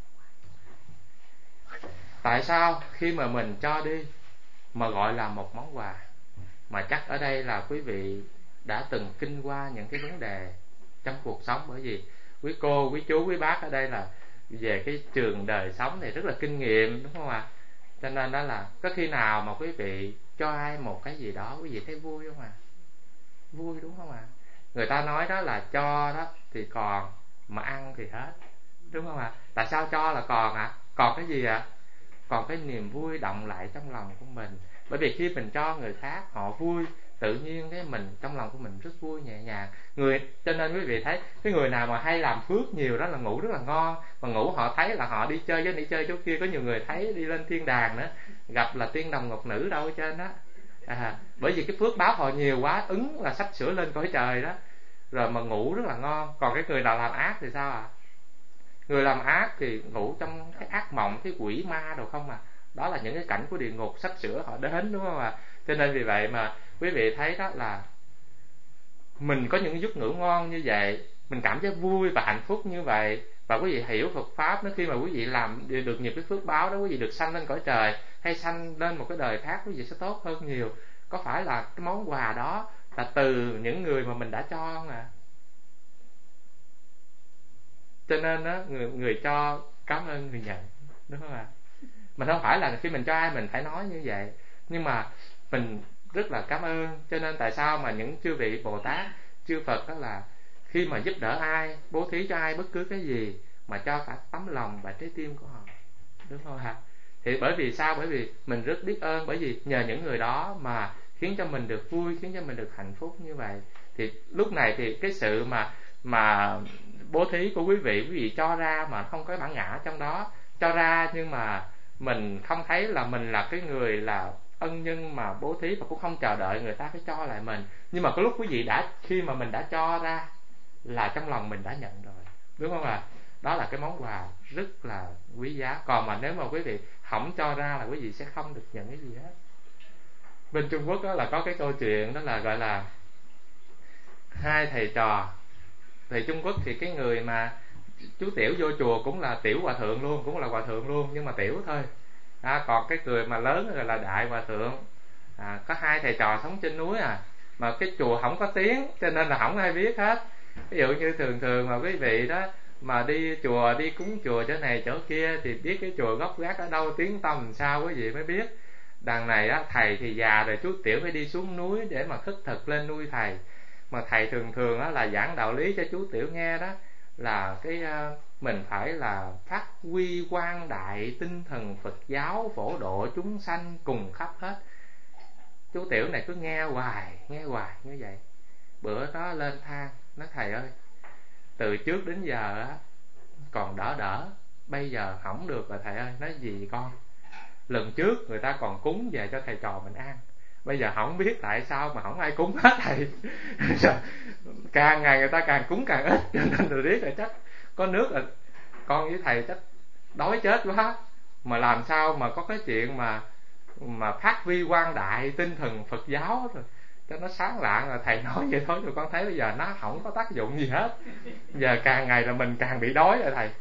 Tại sao khi mà mình cho đi mà gọi là một món quà? Mà chắc ở đây là quý vị đã từng kinh qua những cái vấn đề trong cuộc sống, bởi vì quý cô, quý chú, quý bác ở đây là về cái trường đời sống này rất là kinh nghiệm, đúng không ạ? Cho nên đó là có khi nào mà quý vị cho ai một cái gì đó quý vị thấy vui không ạ? Vui, đúng không ạ? Người ta nói đó là cho đó thì còn, mà ăn thì hết, đúng không ạ? Tại sao cho là còn ạ? Còn cái gì ạ? Còn cái niềm vui động lại trong lòng của mình. Bởi vì khi mình cho người khác họ vui, tự nhiên cái mình trong lòng của mình rất vui, nhẹ nhàng. Cho nên quý vị thấy cái người nào mà hay làm phước nhiều đó là ngủ rất là ngon. Mà ngủ họ thấy là họ đi chơi với đi chơi chỗ kia, có nhiều người thấy đi lên thiên đàng nữa, gặp là tiên đồng ngọc nữ đâu ở trên đó. Bởi vì cái phước báo họ nhiều quá, ứng là sắp sửa lên cõi trời đó, rồi mà ngủ rất là ngon. Còn cái người nào làm ác thì sao ạ? Người làm ác thì ngủ trong cái ác mộng, cái quỷ ma đồ không à. Đó là những cái cảnh của địa ngục sắp sửa họ đến, đúng không ạ? Cho nên vì vậy mà quý vị thấy đó là mình có những giấc ngủ ngon như vậy, mình cảm thấy vui và hạnh phúc như vậy. Và quý vị hiểu Phật Pháp đó, khi mà quý vị làm được nhiều cái phước báo đó, quý vị được sanh lên cõi trời hay sanh lên một cái đời khác, quý vị sẽ tốt hơn nhiều. Có phải là cái món quà đó là từ những người mà mình đã cho không ạ? Cho nên đó, người cho cảm ơn người nhận, đúng không ạ? Mình không phải là khi mình cho ai mình phải nói như vậy, nhưng mà mình rất là cảm ơn. Cho nên tại sao mà những chư vị Bồ Tát, chư Phật đó là khi mà giúp đỡ ai, bố thí cho ai bất cứ cái gì mà cho cả tấm lòng và trái tim của họ, đúng không ạ? Thì bởi vì sao? Bởi vì mình rất biết ơn, bởi vì nhờ những người đó mà khiến cho mình được vui, khiến cho mình được hạnh phúc như vậy. Thì lúc này thì cái sự mà bố thí của quý vị cho ra mà không có bản ngã trong đó, cho ra nhưng mà mình không thấy là mình là cái người là ân nhân mà bố thí, và cũng không chờ đợi người ta phải cho lại mình. Nhưng mà cái lúc quý vị khi mà mình đã cho ra là trong lòng mình đã nhận rồi, đúng không ạ? Đó là cái món quà rất là quý giá. Còn mà nếu mà quý vị không cho ra là quý vị sẽ không được nhận cái gì hết. Bên Trung Quốc đó là có cái câu chuyện đó là gọi là hai thầy trò. Thì Trung Quốc thì cái người mà chú tiểu vô chùa cũng là tiểu hòa thượng luôn, cũng là hòa thượng luôn, nhưng mà tiểu thôi. Còn cái người mà lớn rồi là đại hòa thượng. Có hai thầy trò sống trên núi mà cái chùa không có tiếng, cho nên là không ai biết hết. Ví dụ như thường mà quý vị đó mà đi chùa, đi cúng chùa chỗ này chỗ kia thì biết cái chùa gốc gác ở đâu, tiếng tăm làm sao quý vị mới biết. Đằng này á, thầy thì già rồi, chú tiểu phải đi xuống núi để mà khất thực lên nuôi thầy. Mà thầy thường á là giảng đạo lý cho chú tiểu nghe đó, là mình phải là phát huy quang đại tinh thần Phật giáo, phổ độ chúng sanh cùng khắp hết. Chú tiểu này cứ nghe hoài như vậy. Bữa đó lên than nói: thầy ơi, từ trước đến giờ á còn đỡ, bây giờ không được rồi thầy ơi. Nói gì con? Lần trước người ta còn cúng về cho thầy trò mình ăn, bây giờ không biết tại sao mà không ai cúng hết thầy. Càng ngày người ta càng cúng càng ít, cho nên tôi biết là chắc có nước là con với thầy chắc đói chết quá. Mà làm sao mà có cái chuyện mà phát huy quang đại tinh thần Phật giáo rồi cho nó sáng lạng, là thầy nói vậy thôi, rồi con thấy bây giờ nó không có tác dụng gì hết. Giờ càng ngày là mình càng bị đói rồi thầy.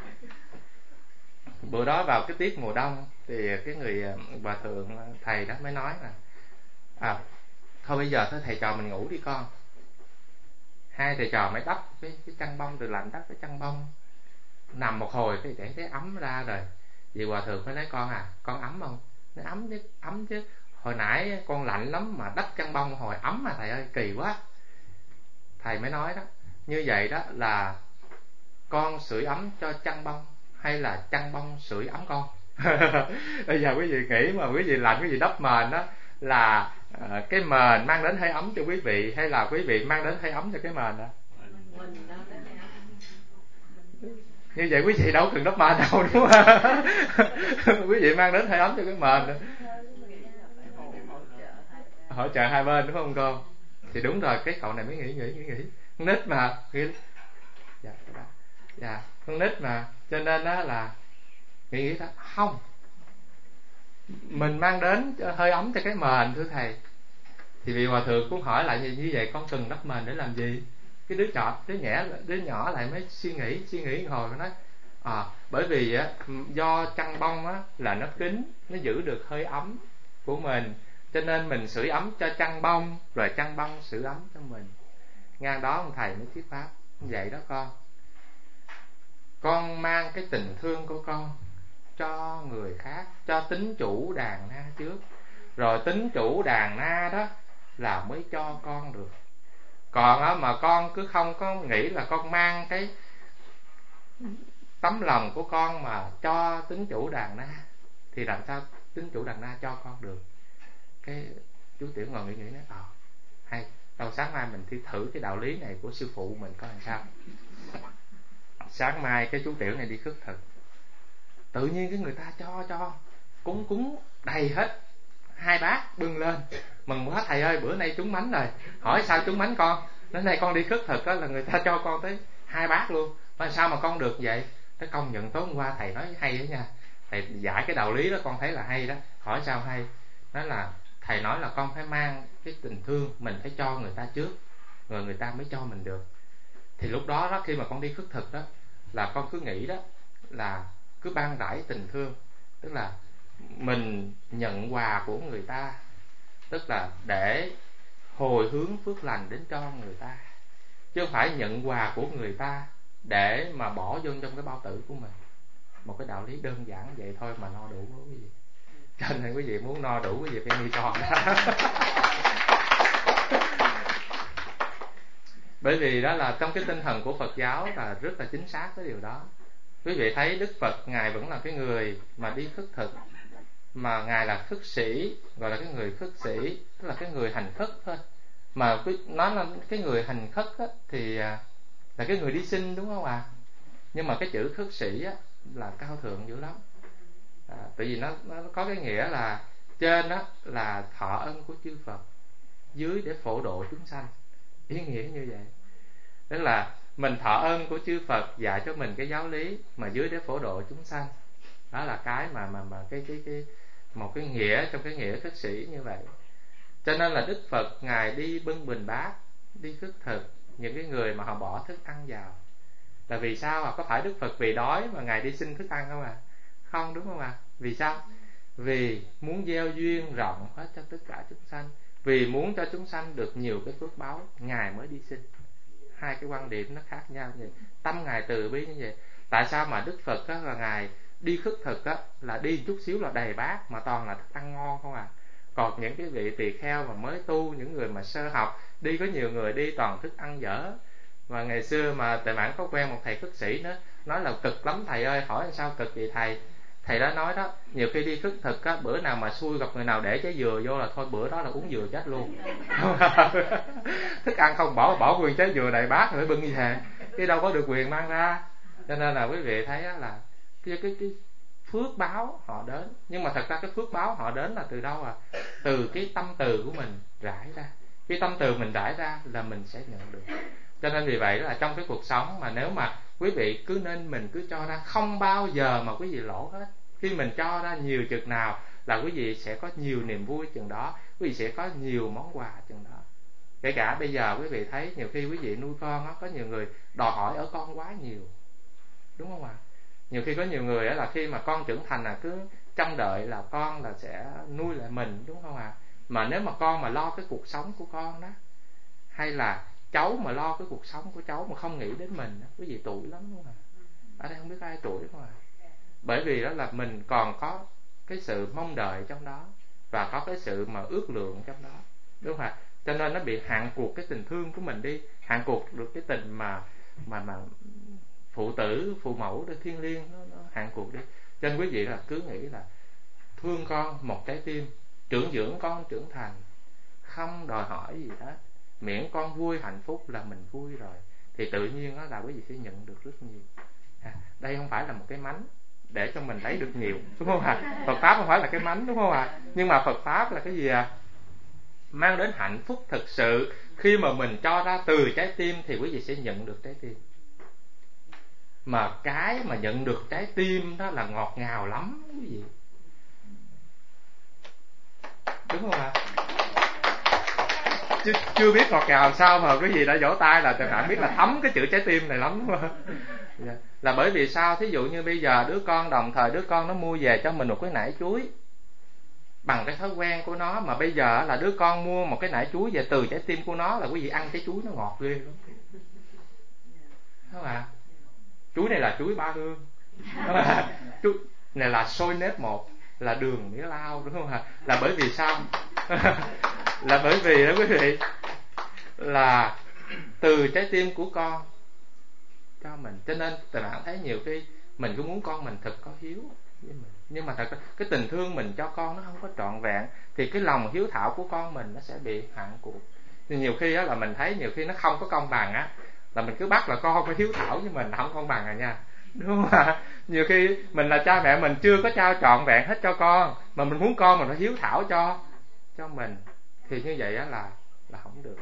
Bữa đó vào cái tiết mùa đông thì cái người hòa thượng thầy đó mới nói là thôi bây giờ thôi thầy trò mình ngủ đi con. Hai thầy trò mới đắp cái chăn bông, từ lạnh đắp cái chăn bông, nằm một hồi thì để thấy ấm ra rồi. Vì hòa thượng mới nói con à, con ấm không? Nó ấm chứ. Hồi nãy con lạnh lắm mà đắp chăn bông hồi ấm mà thầy ơi, kỳ quá. Thầy mới nói đó, như vậy đó là con sưởi ấm cho chăn bông hay là chăn bông sưởi ấm con? Bây giờ quý vị nghĩ mà quý vị lạnh, quý vị đắp mền đó là cái mền mang đến hơi ấm cho quý vị hay là quý vị mang đến hơi ấm cho cái mền đó? Như vậy quý vị đâu cần đắp mền đâu, đúng không? Quý vị mang đến hơi ấm cho cái mền đó. Hỗ trợ hai bên, đúng không con? Thì đúng rồi, cái cậu này mới nghĩ con nít mà. Dạ, con nít mà, cho nên đó là nghĩ đó. Không, mình mang đến hơi ấm cho cái mền, thưa thầy. Thì vị hòa thượng cũng hỏi lại như vậy, con cần đắp mền để làm gì? Cái đứa nhỏ lại mới suy nghĩ hồi nó nói bởi vì do chăn bông là nó kín, nó giữ được hơi ấm của mình, cho nên mình sưởi ấm cho chăn bông, rồi chăn bông sưởi ấm cho mình. Ngang đó ông thầy mới thuyết pháp vậy đó con mang cái tình thương của con cho người khác, cho tín chủ đàn na trước, rồi tín chủ đàn na đó là mới cho con được. Còn mà con cứ không có nghĩ là con mang cái tấm lòng của con mà cho tín chủ đàn na thì làm sao tín chủ đàn na cho con được? Cái chú Tiểu ngồi nghĩ nói hay, đâu sáng mai mình thi thử cái đạo lý này của sư phụ mình coi làm sao. Sáng mai cái chú Tiểu này đi khất thực, tự nhiên cái người ta cho cúng đầy hết 2 bát bưng lên, mừng quá thầy ơi, bữa nay trúng mánh rồi. Hỏi sao trúng mánh con? Nói nay con đi khất thực đó là người ta cho con tới 2 bát luôn. Mà sao mà con được vậy? Cái công nhận tối hôm qua thầy nói hay đó nha, thầy giải cái đạo lý đó con thấy là hay đó. Hỏi sao hay? Nói là thầy nói là con phải mang cái tình thương, mình phải cho người ta trước, rồi người ta mới cho mình được. Thì lúc đó khi mà con đi khất thực đó là con cứ nghĩ đó là cứ ban rãi tình thương, tức là mình nhận quà của người ta, tức là để hồi hướng phước lành đến cho người ta, chứ không phải nhận quà của người ta để mà bỏ vô trong cái bao tử của mình. Một cái đạo lý đơn giản vậy thôi mà no đủ quý vị. Cho nên quý vị muốn no đủ quý vị phải đi tròn. Bởi vì đó là trong cái tinh thần của Phật giáo là rất là chính xác cái điều đó. Quý vị thấy Đức Phật Ngài vẫn là cái người mà đi khất thực, mà Ngài là khất sĩ, gọi là cái người khất sĩ, tức là cái người hành khất thôi. Mà nói là cái người hành khất thì là cái người đi sinh, đúng không ạ? Nhưng mà cái chữ khất sĩ là cao thượng dữ lắm. Tại vì nó có cái nghĩa là trên là thọ ân của chư Phật, dưới để phổ độ chúng sanh. Ý nghĩa như vậy. Tức là mình thọ ơn của chư Phật dạy cho mình cái giáo lý, mà dưới để phổ độ chúng sanh. Đó là cái mà cái một cái nghĩa trong cái nghĩa khất sĩ như vậy. Cho nên là Đức Phật Ngài đi bưng bình bát, đi khất thực những cái người mà họ bỏ thức ăn vào. Là vì sao? Có phải Đức Phật vì đói mà Ngài đi xin thức ăn không à? Không, đúng không ạ? Vì sao? Vì muốn gieo duyên rộng hết cho tất cả chúng sanh, vì muốn cho chúng sanh được nhiều cái phước báo, Ngài mới đi xin. Hai cái quan điểm nó khác nhau như vậy. Tâm Ngài từ bi như vậy. Tại sao mà Đức Phật là Ngài đi khất thực là đi chút xíu là đầy bát, mà toàn là thức ăn ngon không à? Còn những cái vị tỳ kheo mà mới tu, những người mà sơ học đi, có nhiều người đi toàn thức ăn dở. Và ngày xưa mà Tề Mãn có quen một thầy khất sĩ nữa, nói là cực lắm thầy ơi. Hỏi sao cực vậy thầy? Thầy đã nói đó, nhiều khi đi khất thực bữa nào mà xui gặp người nào để trái dừa vô là thôi bữa đó là uống dừa chết luôn. Thức ăn không bỏ quyền trái dừa đầy bát rồi bưng như thế, chứ đâu có được quyền mang ra. Cho nên là quý vị thấy là cái phước báo họ đến. Nhưng mà thật ra cái phước báo họ đến là từ đâu từ cái tâm từ của mình rải ra. Cái tâm từ mình rải ra là mình sẽ nhận được. Cho nên vì vậy là trong cái cuộc sống mà nếu mà quý vị mình cứ cho ra, không bao giờ mà quý vị lỗ hết. Khi mình cho ra nhiều chừng nào là quý vị sẽ có nhiều niềm vui chừng đó, quý vị sẽ có nhiều món quà chừng đó. Kể cả bây giờ quý vị thấy nhiều khi quý vị nuôi con có nhiều người đòi hỏi ở con quá nhiều, đúng không ạ? Nhiều khi có nhiều người là khi mà con trưởng thành là cứ trông đợi là con là sẽ nuôi lại mình, đúng không ạ? Mà nếu mà con mà lo cái cuộc sống của con đó, hay là cháu mà lo cái cuộc sống của cháu mà không nghĩ đến mình đó, quý vị tủi lắm đúng không ạ? Ở đây không biết ai tủi không ạ? Bởi vì đó là mình còn có cái sự mong đợi trong đó, và có cái sự mà ước lượng trong đó, đúng không ạ? Cho nên nó bị hạn cuộc cái tình thương của mình đi, hạn cuộc được cái tình mà phụ tử phụ mẫu để thiêng liêng, nó hạn cuộc đi. Cho nên quý vị là cứ nghĩ là thương con một trái tim, trưởng dưỡng con trưởng thành, không đòi hỏi gì hết, miễn con vui hạnh phúc là mình vui rồi, thì tự nhiên đó là quý vị sẽ nhận được rất nhiều. Đây không phải là một cái mánh để cho mình lấy được nhiều, đúng không ạ? Phật pháp không phải là cái mánh, đúng không ạ? Nhưng mà Phật pháp là cái gì ạ? Mang đến hạnh phúc thực sự. Khi mà mình cho ra từ trái tim thì quý vị sẽ nhận được trái tim. Mà cái mà nhận được trái tim đó là ngọt ngào lắm quý vị, đúng không ạ? Chưa biết ngọt ngào làm sao mà quý vị đã vỗ tay là các bạn biết là thấm cái chữ trái tim này lắm, đúng không? Là bởi vì sao? Thí dụ như bây giờ đứa con đồng thời đứa con nó mua về cho mình một cái nải chuối bằng cái thói quen của nó, mà bây giờ là đứa con mua một cái nải chuối về từ trái tim của nó, là quý vị ăn cái chuối nó ngọt ghê lắm, đúng không ạ? Chuối này là chuối Ba Hương, đúng không ạ? Chuối này là xôi nếp một, là đường mía lau, đúng không ạ? Là bởi vì sao? Là bởi vì đó quý vị, là từ trái tim của con cho mình. Cho nên các bạn thấy nhiều khi mình cứ muốn con mình thật có hiếu với mình, nhưng mà thật ra cái tình thương mình cho con nó không có trọn vẹn, thì cái lòng hiếu thảo của con mình nó sẽ bị hạn cuộc. Thì nhiều khi á là mình thấy nhiều khi nó không có công bằng á, là mình cứ bắt là con phải hiếu thảo với mình, là không công bằng nha, đúng không ạ? Nhiều khi mình là cha mẹ, mình chưa có trao trọn vẹn hết cho con, mà mình muốn con mình phải hiếu thảo cho mình, thì như vậy á là không được.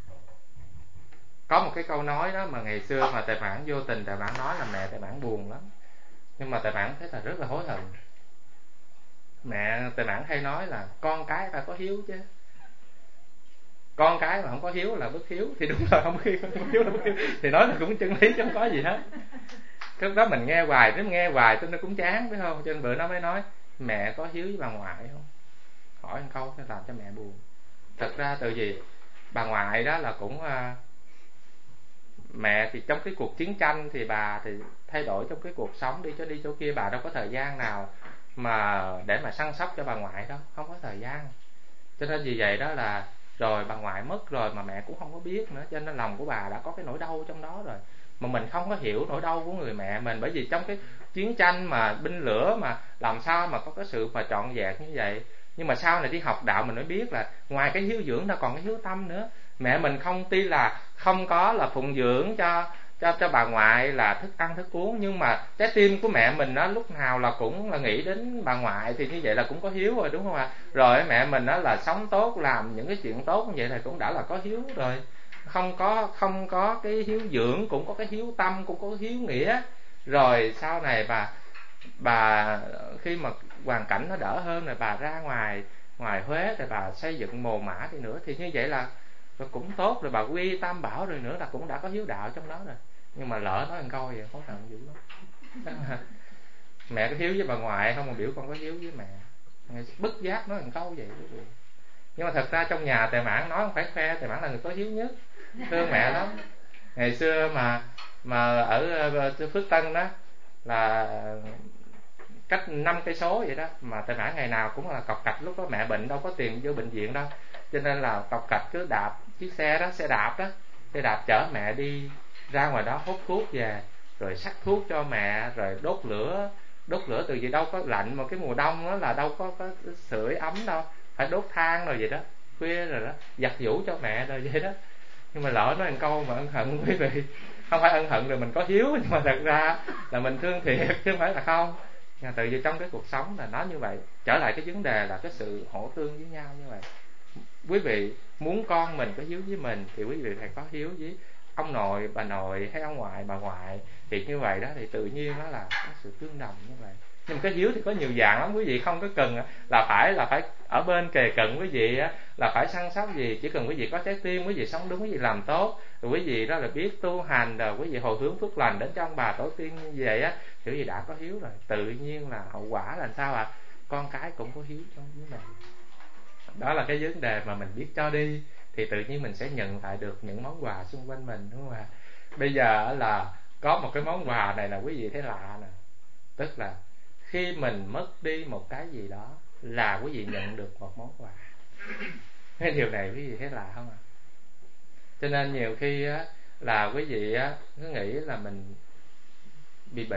Có một cái câu nói đó mà ngày xưa mà Tài Mãn vô tình Tài Mãn nói là mẹ Tài Mãn buồn lắm, nhưng mà Tài Mãn thấy là rất là hối hận. Mẹ Tài Mãn hay nói là con cái phải có hiếu chứ, con cái mà không có hiếu là bất hiếu. Thì đúng rồi, không có hiếu là bất hiếu, thì nói là cũng chân lý chứ không có gì hết. Cái đó mình nghe hoài, nếu nghe hoài tôi nó cũng chán, phải không? Cho nên bữa nó mới nói mẹ có hiếu với bà ngoại không, hỏi một câu làm cho mẹ buồn. Thật ra từ gì bà ngoại đó là cũng mẹ thì trong cái cuộc chiến tranh thì bà thì thay đổi trong cái cuộc sống, đi chỗ kia, bà đâu có thời gian nào mà để mà săn sóc cho bà ngoại đâu, không có thời gian. Cho nên vì vậy đó là rồi bà ngoại mất rồi mà mẹ cũng không có biết nữa, cho nên lòng của bà đã có cái nỗi đau trong đó rồi, mà mình không có hiểu nỗi đau của người mẹ mình. Bởi vì trong cái chiến tranh mà binh lửa mà làm sao mà có cái sự mà trọn vẹn như vậy. Nhưng mà sau này đi học đạo mình mới biết là ngoài cái hiếu dưỡng ra còn cái hiếu tâm nữa. Mẹ mình không, tuy là không có là phụng dưỡng cho bà ngoại là thức ăn thức uống, nhưng mà trái tim của mẹ mình đó lúc nào là cũng là nghĩ đến bà ngoại, thì như vậy là cũng có hiếu rồi, đúng không ạ? Rồi mẹ mình đó là sống tốt, làm những cái chuyện tốt như vậy thì cũng đã là có hiếu rồi. Không có cái hiếu dưỡng cũng có cái hiếu tâm, cũng có hiếu nghĩa. Rồi sau này bà khi mà hoàn cảnh nó đỡ hơn rồi, bà ra ngoài Huế rồi bà xây dựng mồ mả đi nữa, thì như vậy là cũng tốt rồi. Bà quy tam bảo rồi nữa là cũng đã có hiếu đạo trong đó rồi. Nhưng mà lỡ nói một câu vậy hối hận dữ lắm. Mẹ có hiếu với bà ngoại không mà biểu con có hiếu với mẹ, bất giác nói một câu vậy. Nhưng mà thật ra trong nhà Tài Mãn nói không phải khoe, Tài Mãn là người có hiếu nhất, thương mẹ lắm. Ngày xưa mà ở Phước Tân đó là cách 5 cây số vậy đó, mà Tài Mãn ngày nào cũng là cọc cạch. Lúc đó mẹ bệnh đâu có tiền vô bệnh viện đâu, cho nên là cọc cạch cứ đạp chiếc xe đạp chở mẹ đi ra ngoài đó hút thuốc về, rồi sắc thuốc cho mẹ, rồi đốt lửa từ gì đâu có lạnh, mà cái mùa đông đó là đâu có sưởi ấm đâu, phải đốt than rồi vậy đó, khuya rồi đó giặt giũ cho mẹ rồi vậy đó. Nhưng mà lỡ nói một câu mà ân hận quý vị, không phải ân hận rồi mình có hiếu, nhưng mà thật ra là mình thương thiệt chứ không phải là không. Tự vì trong cái cuộc sống là nó như vậy. Trở lại cái vấn đề là cái sự hỗ tương với nhau như vậy. Quý vị muốn con mình có hiếu với mình thì quý vị phải có hiếu với ông nội, bà nội, hay ông ngoại, bà ngoại. Thì như vậy đó thì tự nhiên nó là có sự tương đồng như vậy. Nhưng mà cái hiếu thì có nhiều dạng lắm, quý vị không có cần là phải ở bên kề cận quý vị là phải săn sóc gì. Chỉ cần quý vị có trái tim, quý vị sống đúng, quý vị làm tốt, rồi quý vị đó là biết tu hành, rồi quý vị hồi hướng phước lành đến cho ông bà tổ tiên như vậy á, thì quý vị đã có hiếu rồi. Tự nhiên là hậu quả là sao ạ? Con cái cũng có hiếu trong với mình. Đó là cái vấn đề mà mình biết cho đi thì tự nhiên mình sẽ nhận lại được những món quà xung quanh mình, đúng không ạ? Bây giờ là có một cái món quà này là quý vị thấy lạ nè, tức là khi mình mất đi một cái gì đó là quý vị nhận được một món quà. Cái điều này quý vị thấy lạ không ạ? Cho nên nhiều khi á, là quý vị á, cứ nghĩ là mình bị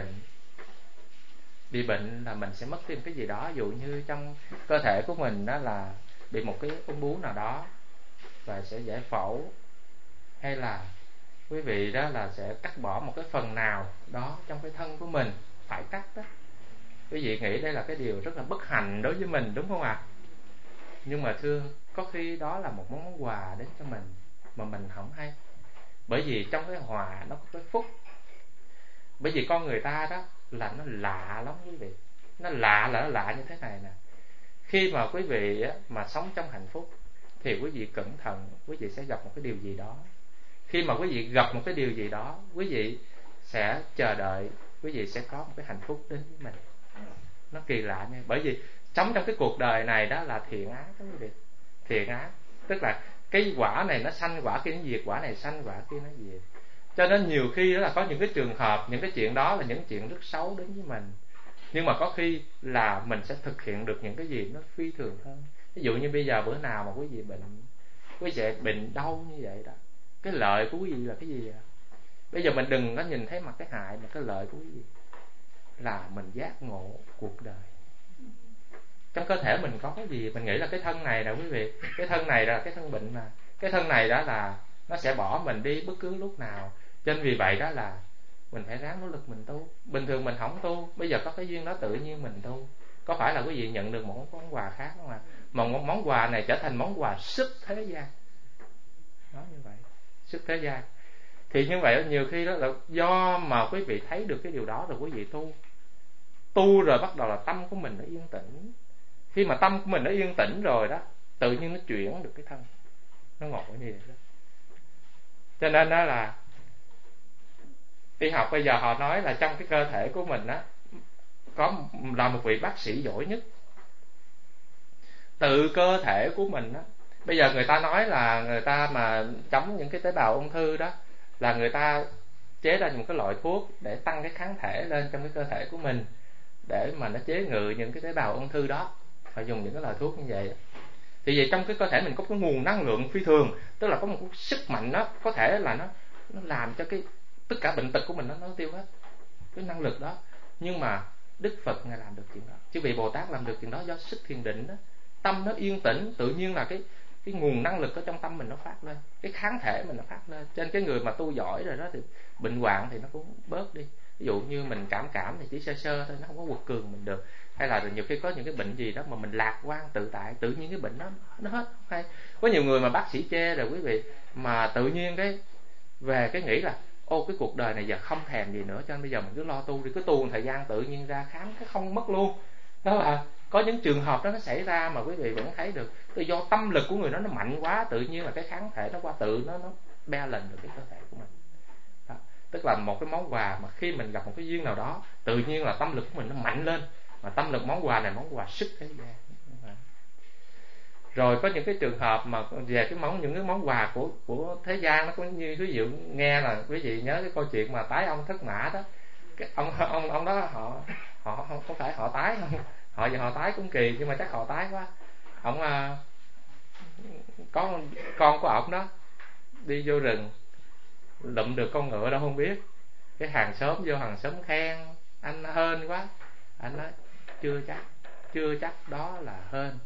bệnh là mình sẽ mất đi một cái gì đó. Ví dụ như trong cơ thể của mình đó là bị một cái ung bướu nào đó và sẽ giải phẫu, hay là quý vị đó là sẽ cắt bỏ một cái phần nào đó trong cái thân của mình, phải cắt đó. Quý vị nghĩ đây là cái điều rất là bất hạnh đối với mình, đúng không ạ? Nhưng mà thưa, có khi đó là một món quà đến cho mình mà mình không hay. Bởi vì trong cái hòa nó có cái phúc. Bởi vì con người ta đó là nó lạ lắm quý vị. Nó lạ là nó lạ như thế này nè. Khi mà quý vị mà sống trong hạnh phúc thì quý vị cẩn thận, quý vị sẽ gặp một cái điều gì đó. Khi mà quý vị gặp một cái điều gì đó, quý vị sẽ chờ đợi, quý vị sẽ có một cái hạnh phúc đến với mình. Nó kỳ lạ nha. Bởi vì sống trong cái cuộc đời này đó là thiện ác đó quý vị. Thiện ác, tức là cái quả này nó sanh, quả kia nó diệt, quả này sanh, quả kia nó diệt. Cho nên nhiều khi đó là có những cái trường hợp, những cái chuyện đó là những chuyện rất xấu đến với mình, nhưng mà có khi là mình sẽ thực hiện được những cái gì nó phi thường hơn. Ví dụ như bây giờ bữa nào mà quý vị bệnh, quý vị bệnh đau như vậy đó, cái lợi của quý vị là cái gì ạ? Bây giờ mình đừng có nhìn thấy mặt cái hại, mà cái lợi của quý vị là mình giác ngộ cuộc đời. Trong cơ thể mình có cái gì? Mình nghĩ là cái thân này nè quý vị, cái thân này là cái thân bệnh mà. Cái thân này đó là nó sẽ bỏ mình đi bất cứ lúc nào. Cho nên vì vậy đó là mình phải ráng nỗ lực mình tu. Bình thường mình không tu, bây giờ có cái duyên đó tự nhiên mình tu. Có phải là quý vị nhận được một món quà khác không ạ? Mà món quà này trở thành món quà sức thế gian. Nói như vậy, sức thế gian. Thì như vậy nhiều khi đó là do mà quý vị thấy được cái điều đó rồi quý vị tu rồi bắt đầu là tâm của mình nó yên tĩnh. Khi mà tâm của mình nó yên tĩnh rồi đó, tự nhiên nó chuyển được cái thân. Nó ngộ như vậy đó. Cho nên đó là y học bây giờ họ nói là trong cái cơ thể của mình á, có là một vị bác sĩ giỏi nhất. Từ cơ thể của mình á, bây giờ người ta nói là người ta mà chống những cái tế bào ung thư đó, là người ta chế ra một cái loại thuốc để tăng cái kháng thể lên trong cái cơ thể của mình, để mà nó chế ngự những cái tế bào ung thư đó. Họ dùng những cái loại thuốc như vậy. Thì vậy trong cái cơ thể mình có cái nguồn năng lượng phi thường, tức là có một cái sức mạnh đó, có thể là nó làm cho cái tất cả bệnh tật của mình nó tiêu hết, cái năng lực đó. Nhưng mà Đức Phật Ngài làm được chuyện đó, chứ vị Bồ Tát làm được chuyện đó do sức thiền định đó. Tâm nó yên tĩnh, tự nhiên là cái nguồn năng lực ở trong tâm mình nó phát lên, cái kháng thể mình nó phát lên. Trên cái người mà tu giỏi rồi đó thì bệnh hoạn thì nó cũng bớt đi. Ví dụ như mình cảm thì chỉ sơ sơ thôi, nó không có quật cường mình được. Hay là nhiều khi có những cái bệnh gì đó mà mình lạc quan tự tại, tự nhiên cái bệnh nó hết. Hay có nhiều người mà bác sĩ chê rồi quý vị, mà tự nhiên cái về cái nghĩ là ô cái cuộc đời này giờ không thèm gì nữa, cho nên bây giờ mình cứ lo tu đi, cứ tu một thời gian tự nhiên ra khám cái không mất luôn. Đó là có những trường hợp đó nó xảy ra mà quý vị vẫn thấy được. Từ do tâm lực của người nó mạnh quá, tự nhiên là cái kháng thể nó qua tự nó be lần được cái cơ thể của mình đó. Tức là một cái món quà mà khi mình gặp một cái duyên nào đó, tự nhiên là tâm lực của mình nó mạnh lên. Mà tâm lực món quà này món quà sức thế gian. Rồi có những cái trường hợp mà về những cái món quà của thế gian, nó có như ví dụ nghe là quý vị nhớ cái câu chuyện mà tái ông thất mã đó. Cái ông đó họ không phải họ tái không, họ tái cũng kỳ, nhưng mà chắc họ tái quá. Ông có con của ông đó đi vô rừng lụm được con ngựa đâu không biết. Cái hàng xóm vô, hàng xóm khen anh hên quá. Anh nói chưa chắc đó là hên.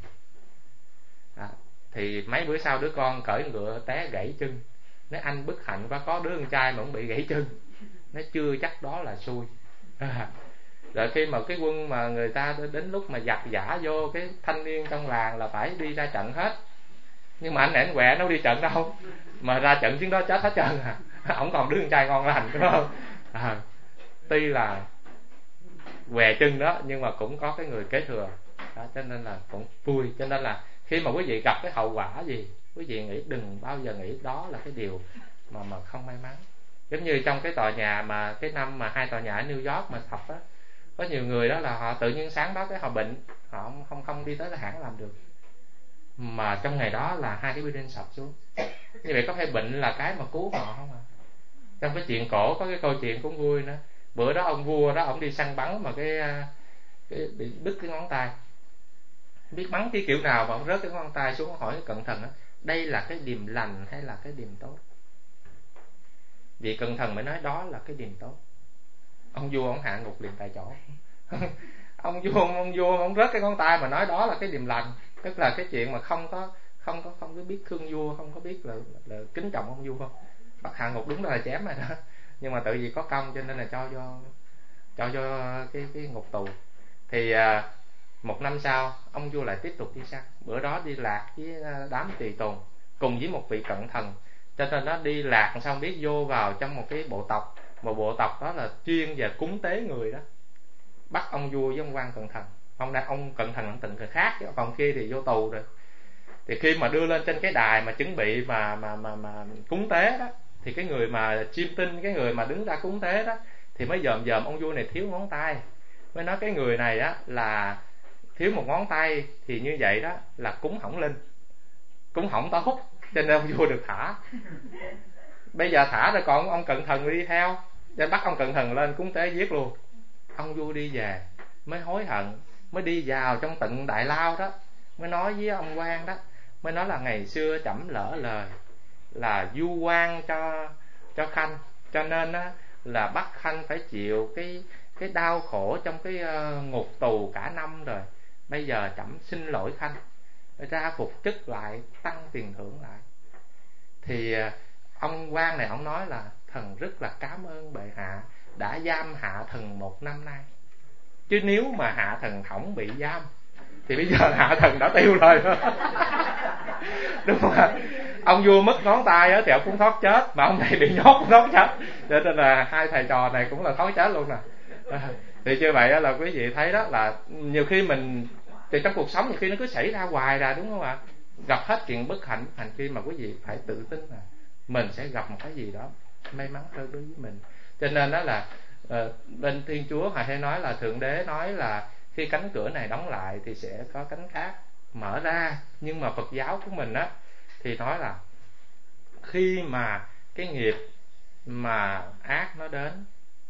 Thì mấy bữa sau đứa con cởi ngựa té gãy chân. Nói anh bất hạnh quá, có đứa con trai mà cũng bị gãy chân. Nói chưa chắc đó là xui. Rồi khi mà cái quân mà người ta đến lúc mà giặc giã vô, cái thanh niên trong làng là phải đi ra trận hết. Nhưng mà anh này anh què đâu đi trận đâu, mà ra trận chuyến đó chết hết trơn à. Ổng còn đứa con trai ngon lành, đúng không? Tuy là què chân đó, nhưng mà cũng có cái người kế thừa đó, cho nên là cũng vui. Cho nên là khi mà quý vị gặp cái hậu quả gì, quý vị nghĩ đừng bao giờ nghĩ đó là cái điều mà không may mắn. Giống như trong cái tòa nhà mà cái năm mà 2 tòa nhà ở New York mà sập á, có nhiều người đó là họ tự nhiên sáng đó cái họ bệnh, họ không đi tới cái hãng làm được. mà trong ngày đó là 2 cái building sập xuống. Như vậy có phải bệnh là cái mà cứu họ không ạ? Trong cái chuyện cổ có cái câu chuyện cũng vui nữa. Bữa đó ông vua đó, ông đi săn bắn mà cái bị đứt cái ngón tay. Biết bắn cái kiểu nào mà ông rớt cái ngón tay xuống, hỏi cái cận thần đó, đây là cái điềm lành hay là cái điềm tốt? Vị cận thần mới nói đó là cái điềm tốt. Ông vua ông hạ ngục liền tại chỗ. ông vua ông rớt cái ngón tay mà nói đó là cái điềm lành, tức là cái chuyện mà không có biết thương vua, không có biết là kính trọng ông vua, không bắt hạ ngục đúng là chém rồi đó. Nhưng mà tự vì có công cho nên là cho cái ngục tù. Thì một năm sau ông vua lại tiếp tục đi săn. Bữa đó đi lạc với đám tùy tùng cùng với một vị cận thần, cho nên nó đi lạc xong biết vô vào trong một cái bộ tộc, một bộ tộc đó là chuyên về cúng tế người đó. Bắt ông vua với ông quan cận thần, ông cận thần ông tình người khác, còn kia thì vô tù rồi. Thì khi mà đưa lên trên cái đài mà chuẩn bị mà cúng tế đó, thì cái người mà chiêm tinh, cái người mà đứng ra cúng tế đó, thì mới dòm ông vua này thiếu ngón tay, mới nói cái người này á là thiếu một ngón tay, thì như vậy đó là cúng hỏng linh, cúng hỏng tốt, cho nên ông vua được thả. Bây giờ thả rồi còn ông cận thần đi theo, nên bắt ông cận thần lên cúng tế giết luôn. Ông vua đi về mới hối hận, mới đi vào trong tận đại lao đó, mới nói với ông quan đó, mới nói là ngày xưa trẫm lỡ lời là du quan cho Khanh, cho nên á là bắt Khanh phải chịu cái đau khổ trong cái ngục tù cả năm rồi. Bây giờ trẫm xin lỗi Khanh, ra phục chức lại, tăng tiền thưởng lại. Thì ông quan này ông nói là thần rất là cảm ơn bệ hạ đã giam hạ thần 1 năm nay, chứ nếu mà hạ thần không bị giam thì bây giờ hạ thần đã tiêu rồi. Đúng không ạ? Ông vua mất ngón tay á thì ông cũng thoát chết, mà ông này bị nhốt cũng thoát chết, cho nên là hai thầy trò này cũng là thoát chết luôn nè. Thì như vậy là quý vị thấy đó, là nhiều khi mình thì trong cuộc sống nhiều khi nó cứ xảy ra hoài ra, đúng không ạ? Gặp hết chuyện bất hạnh khi mà quý vị phải tự tin là mình sẽ gặp một cái gì đó may mắn hơn đối với mình. Cho nên đó là bên Thiên Chúa hay nói là Thượng Đế nói là khi cánh cửa này đóng lại thì sẽ có cánh khác mở ra. Nhưng mà Phật giáo của mình á thì nói là khi mà cái nghiệp mà ác nó đến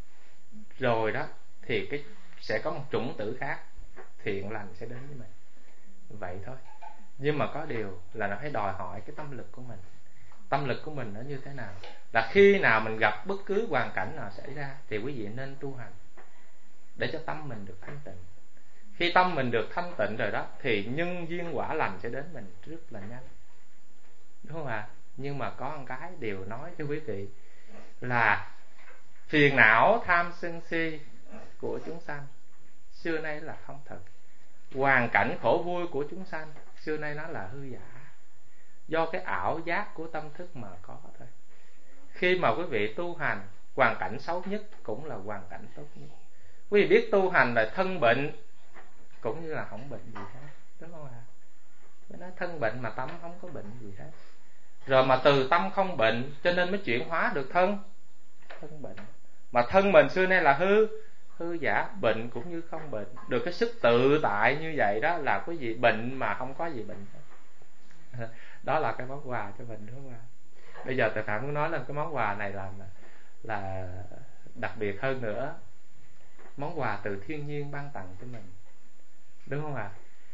rồi đó, thì sẽ có một chủng tử khác thiện lành sẽ đến với mình. Vậy thôi. Nhưng mà có điều là nó phải đòi hỏi cái tâm lực của mình. Tâm lực của mình nó như thế nào? Là khi nào mình gặp bất cứ hoàn cảnh nào xảy ra thì quý vị nên tu hành để cho tâm mình được thanh tịnh. Khi tâm mình được thanh tịnh rồi đó thì nhân duyên quả lành sẽ đến mình rất là nhanh, đúng không ạ? Nhưng mà có một cái điều nói cho quý vị là phiền não tham sân si của chúng sanh xưa nay là không thật. Hoàn cảnh khổ vui của chúng sanh xưa nay nó là hư giả, do cái ảo giác của tâm thức mà có thôi. Khi mà quý vị tu hành, hoàn cảnh xấu nhất cũng là hoàn cảnh tốt nhất. Quý vị biết tu hành là thân bệnh cũng như là không bệnh gì hết, đúng không ạ? Mới nói thân bệnh mà tâm không có bệnh gì hết. Rồi mà từ tâm không bệnh cho nên mới chuyển hóa được thân bệnh. Mà thân mình xưa nay là hư giả, bệnh cũng như không bệnh. Được cái sức tự tại như vậy đó là quý vị bệnh mà không có gì bệnh hết. Đó là cái món quà cho mình, đúng không ạ? Bây giờ Thầy Phạm muốn nói lên cái món quà này là đặc biệt hơn nữa. Món quà từ thiên nhiên ban tặng cho mình, đúng không ạ?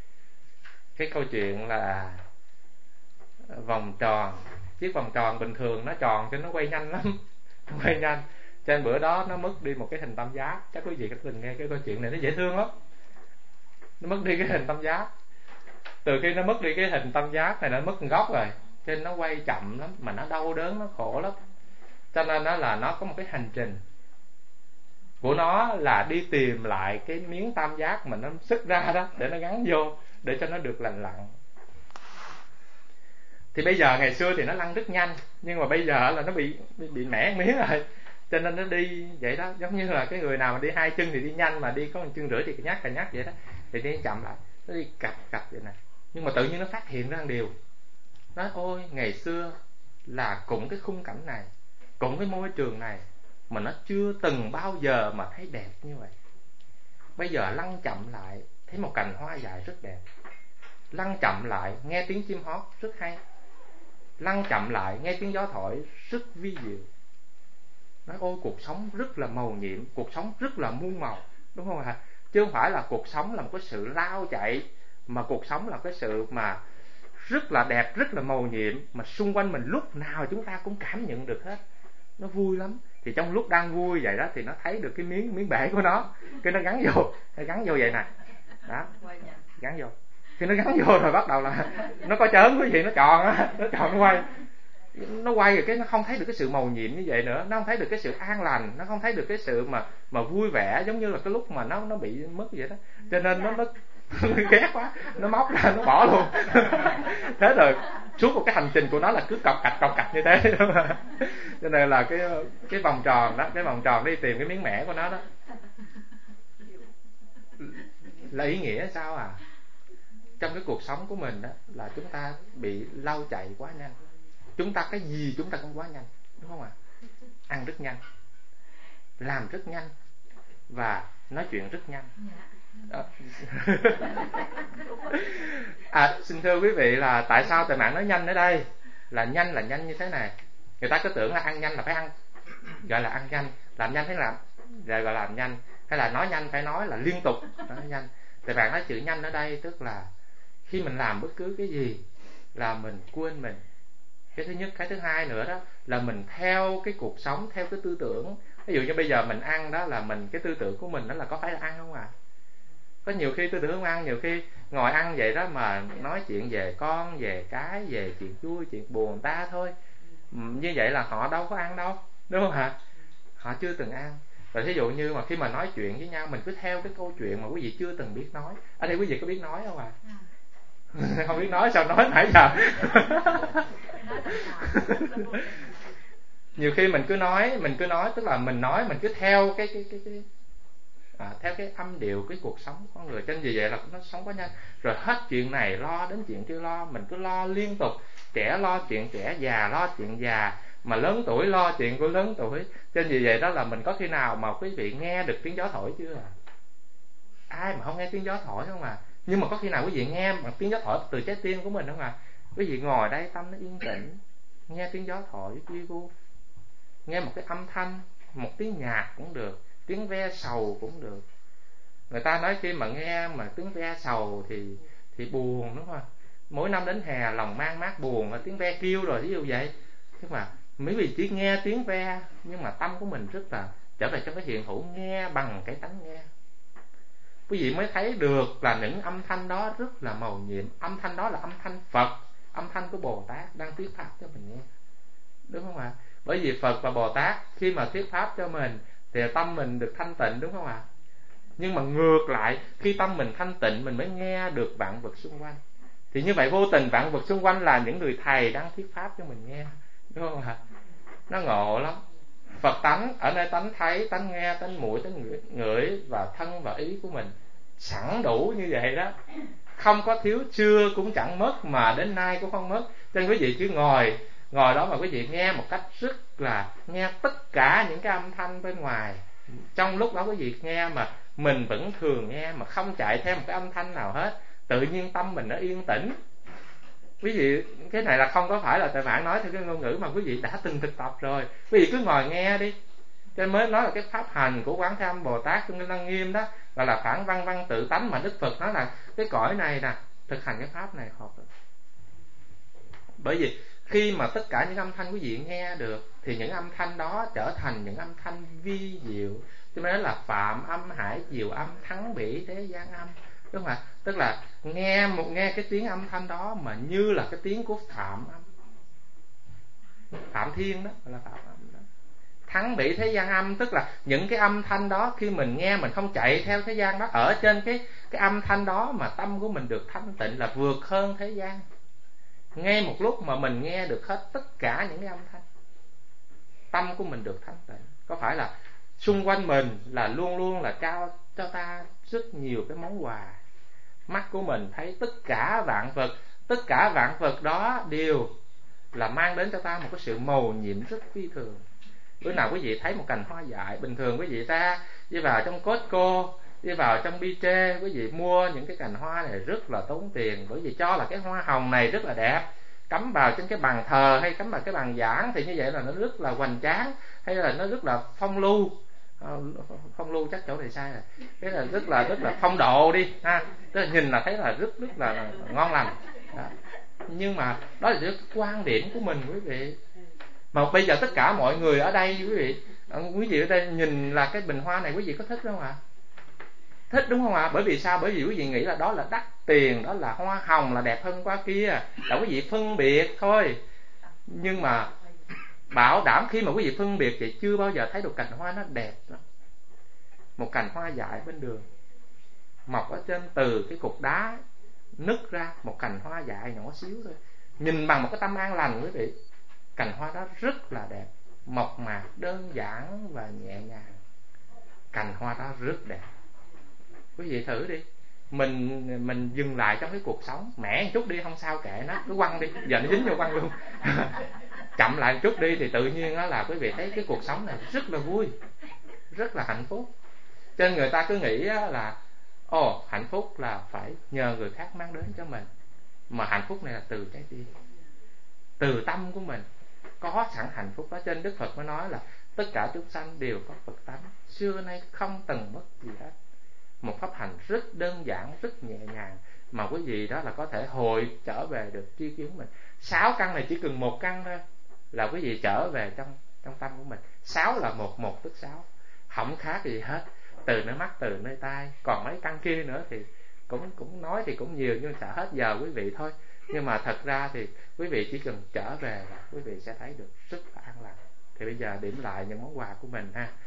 Cái câu chuyện là vòng tròn, chiếc vòng tròn bình thường nó tròn cho nó quay nhanh lắm, quay nhanh. Trên bữa đó nó mất đi một cái hình tam giác. Chắc quý vị có từng nghe cái câu chuyện này, nó dễ thương lắm. Nó mất đi cái hình tam giác. Từ khi nó mất đi cái hình tam giác này, nó mất góc rồi, cho nên nó quay chậm lắm, mà nó đau đớn, nó khổ lắm. Cho nên nó là nó có một cái hành trình của nó là đi tìm lại cái miếng tam giác mà nó xuất ra đó, để nó gắn vô, để cho nó được lành lặn. Thì bây giờ ngày xưa thì nó lăn rất nhanh, nhưng mà bây giờ là nó bị mẻ miếng rồi, cho nên nó đi vậy đó. Giống như là cái người nào mà đi 2 chân thì đi nhanh, mà đi có 1 chân rưỡi thì cà nhắc vậy đó, thì đi chậm lại, nó đi cặp vậy nè. Nhưng mà tự nhiên nó phát hiện ra một điều, nói ôi ngày xưa là cùng cái khung cảnh này, cùng cái môi trường này, mà nó chưa từng bao giờ mà thấy đẹp như vậy. Bây giờ lăn chậm lại thấy một cành hoa dại rất đẹp, lăn chậm lại nghe tiếng chim hót rất hay, lăn chậm lại nghe tiếng gió thổi rất vi diệu. Nói ôi cuộc sống rất là màu nhiệm, cuộc sống rất là muôn màu, đúng không ạ? Chứ không phải là cuộc sống là một cái sự lao chạy, mà cuộc sống là cái sự mà rất là đẹp, rất là màu nhiệm, mà xung quanh mình lúc nào chúng ta cũng cảm nhận được hết. Nó vui lắm. Thì trong lúc đang vui vậy đó thì nó thấy được cái miếng bể của nó, cái nó gắn vô vậy nè, đó, gắn vô. Khi nó gắn vô rồi bắt đầu là nó có chớn cái gì, nó tròn á, nó quay rồi cái nó không thấy được cái sự màu nhiệm như vậy nữa, nó không thấy được cái sự an lành, nó không thấy được cái sự mà vui vẻ giống như là cái lúc mà nó bị mất vậy đó. Cho nên nó ghét quá, nó móc ra nó bỏ luôn. Thế rồi suốt một cái hành trình của nó là cứ cọc cạch như thế. Cho nên là cái vòng tròn đó, cái vòng tròn đi tìm cái miếng mẻ của nó đó là ý nghĩa sao à? Trong cái cuộc sống của mình đó là chúng ta bị lao chạy quá nhanh. Chúng ta cái gì chúng ta cũng quá nhanh, đúng không ạ? Ăn rất nhanh, làm rất nhanh và nói chuyện rất nhanh. Xin thưa quý vị là tại sao Tề Mạng nói nhanh ở đây? Là nhanh như thế này. Người ta cứ tưởng là ăn nhanh là phải ăn, gọi là ăn nhanh, làm nhanh phải làm, gọi là làm nhanh, hay là nói nhanh phải nói là liên tục nói nhanh. Tề Mạng nói chữ nhanh ở đây tức là khi mình làm bất cứ cái gì là mình quên mình. Cái thứ nhất. Cái thứ hai nữa đó là mình theo cái cuộc sống, theo cái tư tưởng. Ví dụ như bây giờ mình ăn đó là mình, cái tư tưởng của mình đó là có phải là ăn không à? Có nhiều khi tư tưởng không ăn, nhiều khi ngồi ăn vậy đó mà nói chuyện về con, về cái, về chuyện vui, chuyện buồn ta thôi. Như vậy là họ đâu có ăn đâu, đúng không hả? Họ chưa từng ăn. Rồi thí dụ như mà khi mà nói chuyện với nhau, mình cứ theo cái câu chuyện mà quý vị chưa từng biết nói. Ở đây quý vị có biết nói không à? Không biết nói sao nói nãy giờ. Nhiều khi mình cứ nói tức là mình nói mình cứ theo theo cái âm điệu cái cuộc sống của con người. Cho nên vì vậy là nó sống quá nhanh. Rồi hết chuyện này lo đến chuyện kia lo, mình cứ lo liên tục. Trẻ lo chuyện trẻ, già lo chuyện già, mà lớn tuổi lo chuyện của lớn tuổi. Cho nên vì vậy đó là mình có khi nào mà quý vị nghe được tiếng gió thổi chưa? Ai mà không nghe tiếng gió thổi không à? Nhưng mà có khi nào quý vị nghe bằng tiếng gió thổi từ trái tim của mình không à? Quý vị ngồi đây tâm nó yên tĩnh, nghe tiếng gió thổi vi vu, nghe một cái âm thanh, một tiếng nhạc cũng được, tiếng ve sầu cũng được. Người ta nói khi mà nghe mà tiếng ve sầu thì buồn, đúng không? Mỗi năm đến hè lòng mang mát buồn, tiếng ve kêu rồi ví dụ vậy. Nhưng mà mấy vị chỉ nghe tiếng ve, nhưng mà tâm của mình rất là trở về trong cái hiện hữu, nghe bằng cái tánh nghe. Quý vị mới thấy được là những âm thanh đó rất là màu nhiệm. Âm thanh đó là âm thanh Phật, âm thanh của Bồ Tát đang thuyết pháp cho mình nghe, đúng không ạ? Bởi vì Phật và Bồ Tát khi mà thuyết pháp cho mình thì tâm mình được thanh tịnh, đúng không ạ? Nhưng mà ngược lại, khi tâm mình thanh tịnh mình mới nghe được vạn vật xung quanh. Thì như vậy vô tình vạn vật xung quanh là những người thầy đang thuyết pháp cho mình nghe, đúng không ạ? Nó ngộ lắm. Phật tánh ở nơi tánh thấy, tánh nghe, tánh mũi, tánh ngửi và thân và ý của mình sẵn đủ như vậy đó, không có thiếu, xưa cũng chẳng mất mà đến nay cũng không mất. Cho nên quý vị cứ ngồi đó mà quý vị nghe một cách rất là nghe tất cả những cái âm thanh bên ngoài. Trong lúc đó quý vị nghe mà mình vẫn thường nghe, mà không chạy theo một cái âm thanh nào hết, tự nhiên tâm mình nó yên tĩnh. Quý vị, cái này là không có phải là Tề Mạng nói theo cái ngôn ngữ mà quý vị đã từng thực tập rồi. Quý vị cứ ngồi nghe đi. Cho nên mới nói là cái pháp hành của Quán Thế Âm Bồ Tát trong Kinh Lăng Nghiêm đó, gọi là phản văn văn tự tánh, mà Đức Phật nói là cái cõi này nè, thực hành cái pháp này hợp. Bởi vì khi mà tất cả những âm thanh quý vị nghe được thì những âm thanh đó trở thành những âm thanh vi diệu. Cho nên là phạm âm hải diệu âm, thắng bỉ thế gian âm, đúng không ạ? Tức là nghe cái tiếng âm thanh đó mà như là cái tiếng của Phạm âm, Phạm Thiên đó, gọi là Phạm âm đó. Thắng bỉ thế gian âm tức là những cái âm thanh đó khi mình nghe mình không chạy theo thế gian đó, ở trên cái âm thanh đó mà tâm của mình được thanh tịnh là vượt hơn thế gian. Ngay một lúc mà mình nghe được hết tất cả những cái âm thanh, tâm của mình được thanh tịnh. Có phải là xung quanh mình là luôn luôn là trao cho ta rất nhiều cái món quà. Mắt của mình thấy tất cả vạn vật đó đều là mang đến cho ta một cái sự mầu nhiệm rất phi thường. Bữa nào quý vị thấy một cành hoa dại, bình thường quý vị ra đi vào trong Costco đi vào trong bi trê, quý vị mua những cái cành hoa này rất là tốn tiền, bởi vì cho là cái hoa hồng này rất là đẹp, cắm vào trên cái bàn thờ hay cắm vào cái bàn giảng thì như vậy là nó rất là hoành tráng, hay là nó rất là phong lưu. Phong lưu chắc chỗ này sai rồi, thế là rất là phong độ đi ha, tức là nhìn là thấy là rất là ngon lành đó. Nhưng mà đó là quan điểm của mình quý vị. Mà bây giờ tất cả mọi người ở đây quý vị ở đây nhìn là cái bình hoa này, quý vị có thích không ạ? Thích đúng không ạ? Bởi vì sao? Bởi vì quý vị nghĩ là đó là đắt tiền, đó là hoa hồng là đẹp hơn qua kia, là quý vị phân biệt thôi. Nhưng mà bảo đảm khi mà quý vị phân biệt thì chưa bao giờ thấy được cành hoa nó đẹp lắm. Một cành hoa dại bên đường mọc ở trên từ cái cục đá nứt ra, một cành hoa dại nhỏ xíu thôi, nhìn bằng một cái tâm an lành quý vị. Cành hoa đó rất là đẹp, mộc mạc, đơn giản và nhẹ nhàng. Cành hoa đó rất đẹp. Quý vị thử đi, mình dừng lại trong cái cuộc sống, mẻ một chút đi không sao, kệ nó, cứ quăng đi, giờ nó dính vô quăng luôn. Chậm lại một chút đi thì tự nhiên đó là quý vị thấy cái cuộc sống này rất là vui, rất là hạnh phúc. Cho nên người ta cứ nghĩ là hạnh phúc là phải nhờ người khác mang đến cho mình, mà hạnh phúc này là từ trái tim, từ tâm của mình có sẵn hạnh phúc đó. Trên Đức Phật mới nói là tất cả chúng sanh đều có Phật tánh, xưa nay không từng mất gì hết. Một pháp hành rất đơn giản, rất nhẹ nhàng mà quý vị đó là có thể hồi trở về được tri kiến mình. 6 căn này chỉ cần 1 căn thôi là quý vị trở về trong tâm của mình. 6 là một tức 6, không khác gì hết. Từ nơi mắt, từ nơi tai, còn mấy căn kia nữa thì cũng nói thì cũng nhiều, nhưng sợ hết giờ quý vị thôi. Nhưng mà thật ra thì quý vị chỉ cần trở về là quý vị sẽ thấy được rất là an lành. Thì bây giờ điểm lại những món quà của mình ha.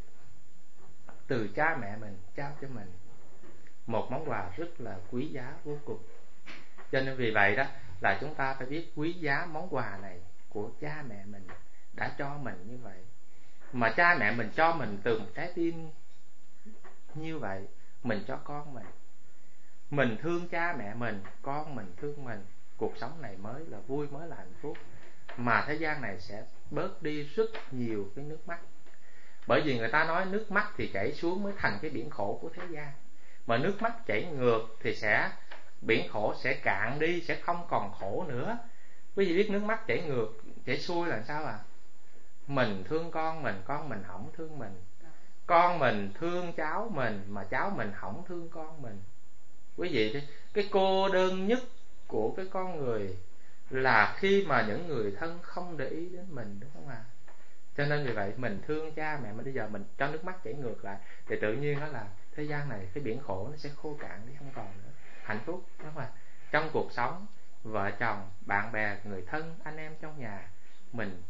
Từ cha mẹ mình trao cho mình một món quà rất là quý giá vô cùng. Cho nên vì vậy đó là chúng ta phải biết quý giá món quà này của cha mẹ mình đã cho mình như vậy. Mà cha mẹ mình cho mình từ một trái tim như vậy, mình cho con mình. Mình thương cha mẹ mình, con mình thương mình, cuộc sống này mới là vui, mới là hạnh phúc. Mà thế gian này sẽ bớt đi rất nhiều cái nước mắt. Bởi vì người ta nói nước mắt thì chảy xuống mới thành cái biển khổ của thế gian, mà nước mắt chảy ngược thì biển khổ sẽ cạn đi, sẽ không còn khổ nữa. Quý vị biết nước mắt chảy ngược, chảy xuôi là sao à? Mình thương con mình không thương mình. Con mình thương cháu mình mà cháu mình không thương con mình. Quý vị, cái cô đơn nhất của cái con người là khi mà những người thân không để ý đến mình, đúng không ạ? Cho nên vì vậy mình thương cha mẹ, mà bây giờ mình cho nước mắt chảy ngược lại thì tự nhiên đó là thế gian này, cái biển khổ nó sẽ khô cạn đi, không còn nữa. Hạnh phúc, đúng không ạ? Trong cuộc sống, vợ chồng, bạn bè, người thân, anh em trong nhà, mình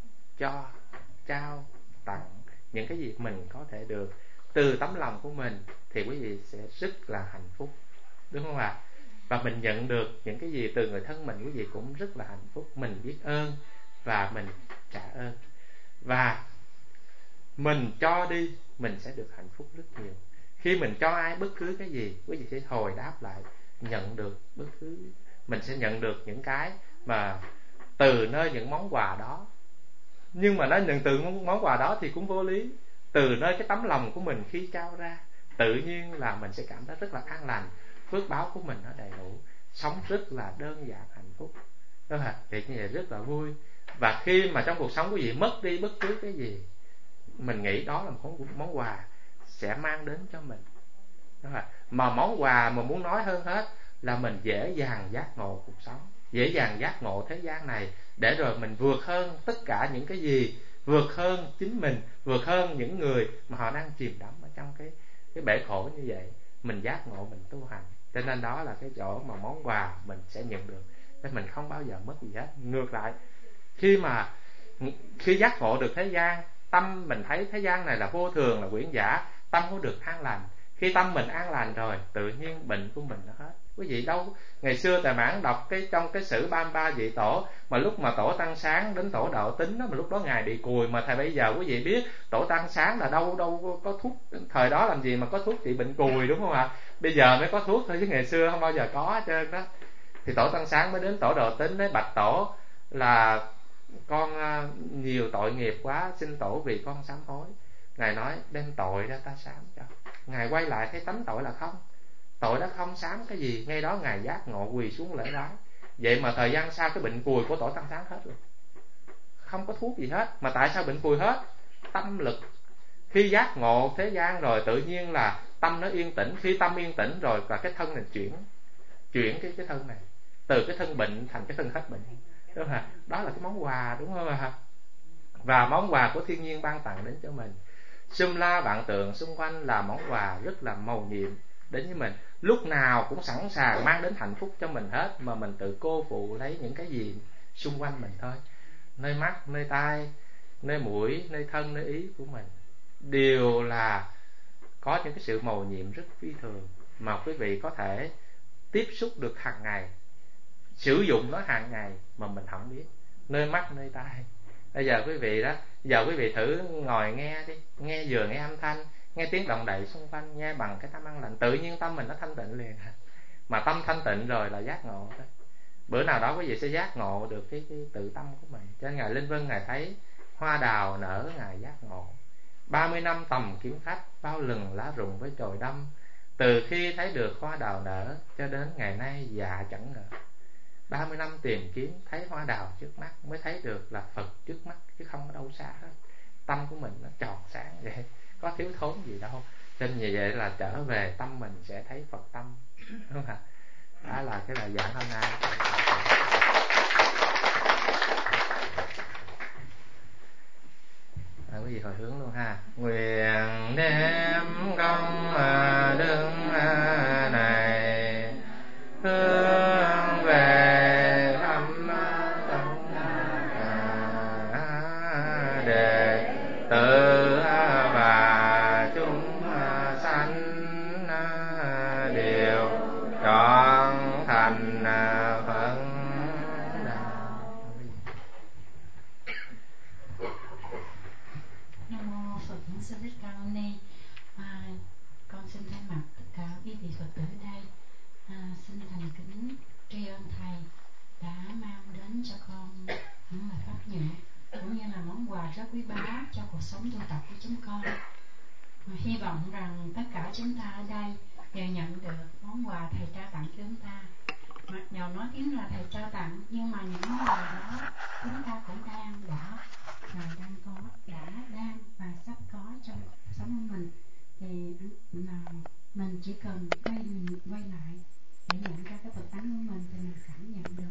trao tặng những cái gì mình có thể được từ tấm lòng của mình thì quý vị sẽ rất là hạnh phúc, đúng không ạ? Và mình nhận được những cái gì từ người thân mình, quý vị cũng rất là hạnh phúc. Mình biết ơn và mình trả ơn, và mình cho đi, mình sẽ được hạnh phúc rất nhiều. Khi mình cho ai bất cứ cái gì, quý vị sẽ hồi đáp lại, nhận được bất cứ, mình sẽ nhận được những cái mà từ nơi những món quà đó. Nhưng mà nó nhận từ món quà đó thì cũng vô lý. Từ nơi cái tấm lòng của mình khi trao ra, tự nhiên là mình sẽ cảm thấy rất là an lành, phước báo của mình nó đầy đủ, sống rất là đơn giản hạnh phúc. Đó là thì như vậy rất là vui. Và khi mà trong cuộc sống quý vị mất đi bất cứ cái gì, mình nghĩ đó là một món quà sẽ mang đến cho mình. Đó là, mà món quà mà muốn nói hơn hết là mình dễ dàng giác ngộ cuộc sống, dễ dàng giác ngộ thế gian này, để rồi mình vượt hơn tất cả những cái gì, vượt hơn chính mình, vượt hơn những người mà họ đang chìm đắm ở trong cái bể khổ như vậy. Mình giác ngộ, mình tu hành. Cho nên đó là cái chỗ mà món quà mình sẽ nhận được, nên mình không bao giờ mất gì hết. Ngược lại, khi giác ngộ được thế gian, tâm mình thấy thế gian này là vô thường, là quyển giả, tâm có được an lành. Khi tâm mình an lành rồi, tự nhiên bệnh của mình nó hết. Quý vị đâu, ngày xưa Tài Mãn đọc trong cái sử 33 vị tổ, mà lúc mà tổ Tăng Sáng đến tổ Đạo Tính đó, mà lúc đó ngài bị cùi, mà thầy bây giờ quý vị biết tổ Tăng Sáng là đâu có thuốc, thời đó làm gì mà có thuốc trị bệnh cùi, đúng không ạ? Bây giờ mới có thuốc thôi, chứ ngày xưa không bao giờ có hết trơn đó. Thì tổ Tăng Sáng mới đến tổ Đạo Tính đấy, bạch tổ là con nhiều tội nghiệp quá, xin tổ vì con sám hối. Ngài nói đem tội ra ta sám cho. Ngài quay lại thấy tánh tội là không, tội đã không xám cái gì. Ngay đó Ngài giác ngộ, quỳ xuống lễ bái. Vậy mà thời gian sau cái bệnh cùi của Tổ Tăng Sáng hết rồi, không có thuốc gì hết. Mà tại sao bệnh cùi hết? Tâm lực. Khi giác ngộ thế gian rồi tự nhiên là tâm nó yên tĩnh. Khi tâm yên tĩnh rồi và cái thân này chuyển cái thân này từ cái thân bệnh thành cái thân hết bệnh, đúng không? Đó là cái món quà, đúng không ạ? Và món quà của thiên nhiên ban tặng đến cho mình, sum la vạn tượng xung quanh là món quà rất là mầu nhiệm đến với mình, lúc nào cũng sẵn sàng mang đến hạnh phúc cho mình hết, mà mình tự cô phụ lấy những cái gì xung quanh mình thôi. Nơi mắt, nơi tai, nơi mũi, nơi thân, nơi ý của mình đều là có những cái sự mầu nhiệm rất phi thường, mà quý vị có thể tiếp xúc được hàng ngày, sử dụng nó hàng ngày mà mình không biết. Nơi mắt, nơi tai. Bây giờ quý vị đó, giờ quý vị thử ngồi nghe đi, vừa nghe âm thanh, nghe tiếng động đậy xung quanh, nghe bằng cái tâm an lành, tự nhiên tâm mình nó thanh tịnh liền. Mà tâm thanh tịnh rồi là giác ngộ thôi. Bữa nào đó quý vị sẽ giác ngộ được cái tự tâm của mình. Cho nên Ngài Linh Vân Ngài thấy hoa đào nở, Ngài giác ngộ. 30 năm tầm kiếm khách, bao lừng lá rụng với chồi đâm. Từ khi thấy được hoa đào nở cho đến ngày nay dạ chẳng ngờ. 30 năm tìm kiếm, thấy hoa đào trước mắt, mới thấy được là Phật trước mắt, chứ không có đâu xa hết. Tâm của mình nó tròn sáng vậy, có thiếu thốn gì đâu. Nên như vậy là trở về tâm mình sẽ thấy Phật tâm, đúng không ạ? Đó là cái bài giảng hôm nay. Quý vị hồi hướng luôn ha. Nguyện đem công đức này hướng về thăm tông đệ tử và chúng sanh đều trọn thành Phật đạo. Nam mô Phật Sư Thích Ca Mâu Ni. Con xin thay mặt tất cả quý vị Phật tử ở đây xin thành kính tri ân thầy đã mang đến cho con những lời pháp nhẹ, cũng như là món quà rất quý báu cho cuộc sống tu tập của chúng con. Hy vọng rằng tất cả chúng ta ở đây đều nhận được món quà thầy trao tặng cho chúng ta. Mặc dầu nói tiếng là thầy trao tặng, nhưng mà những món quà đó chúng ta cũng đang và sắp có trong cuộc sống của mình. Thì là mình chỉ cần quay lại để nhận ra cái Phật tánh của mình thì mình cảm nhận được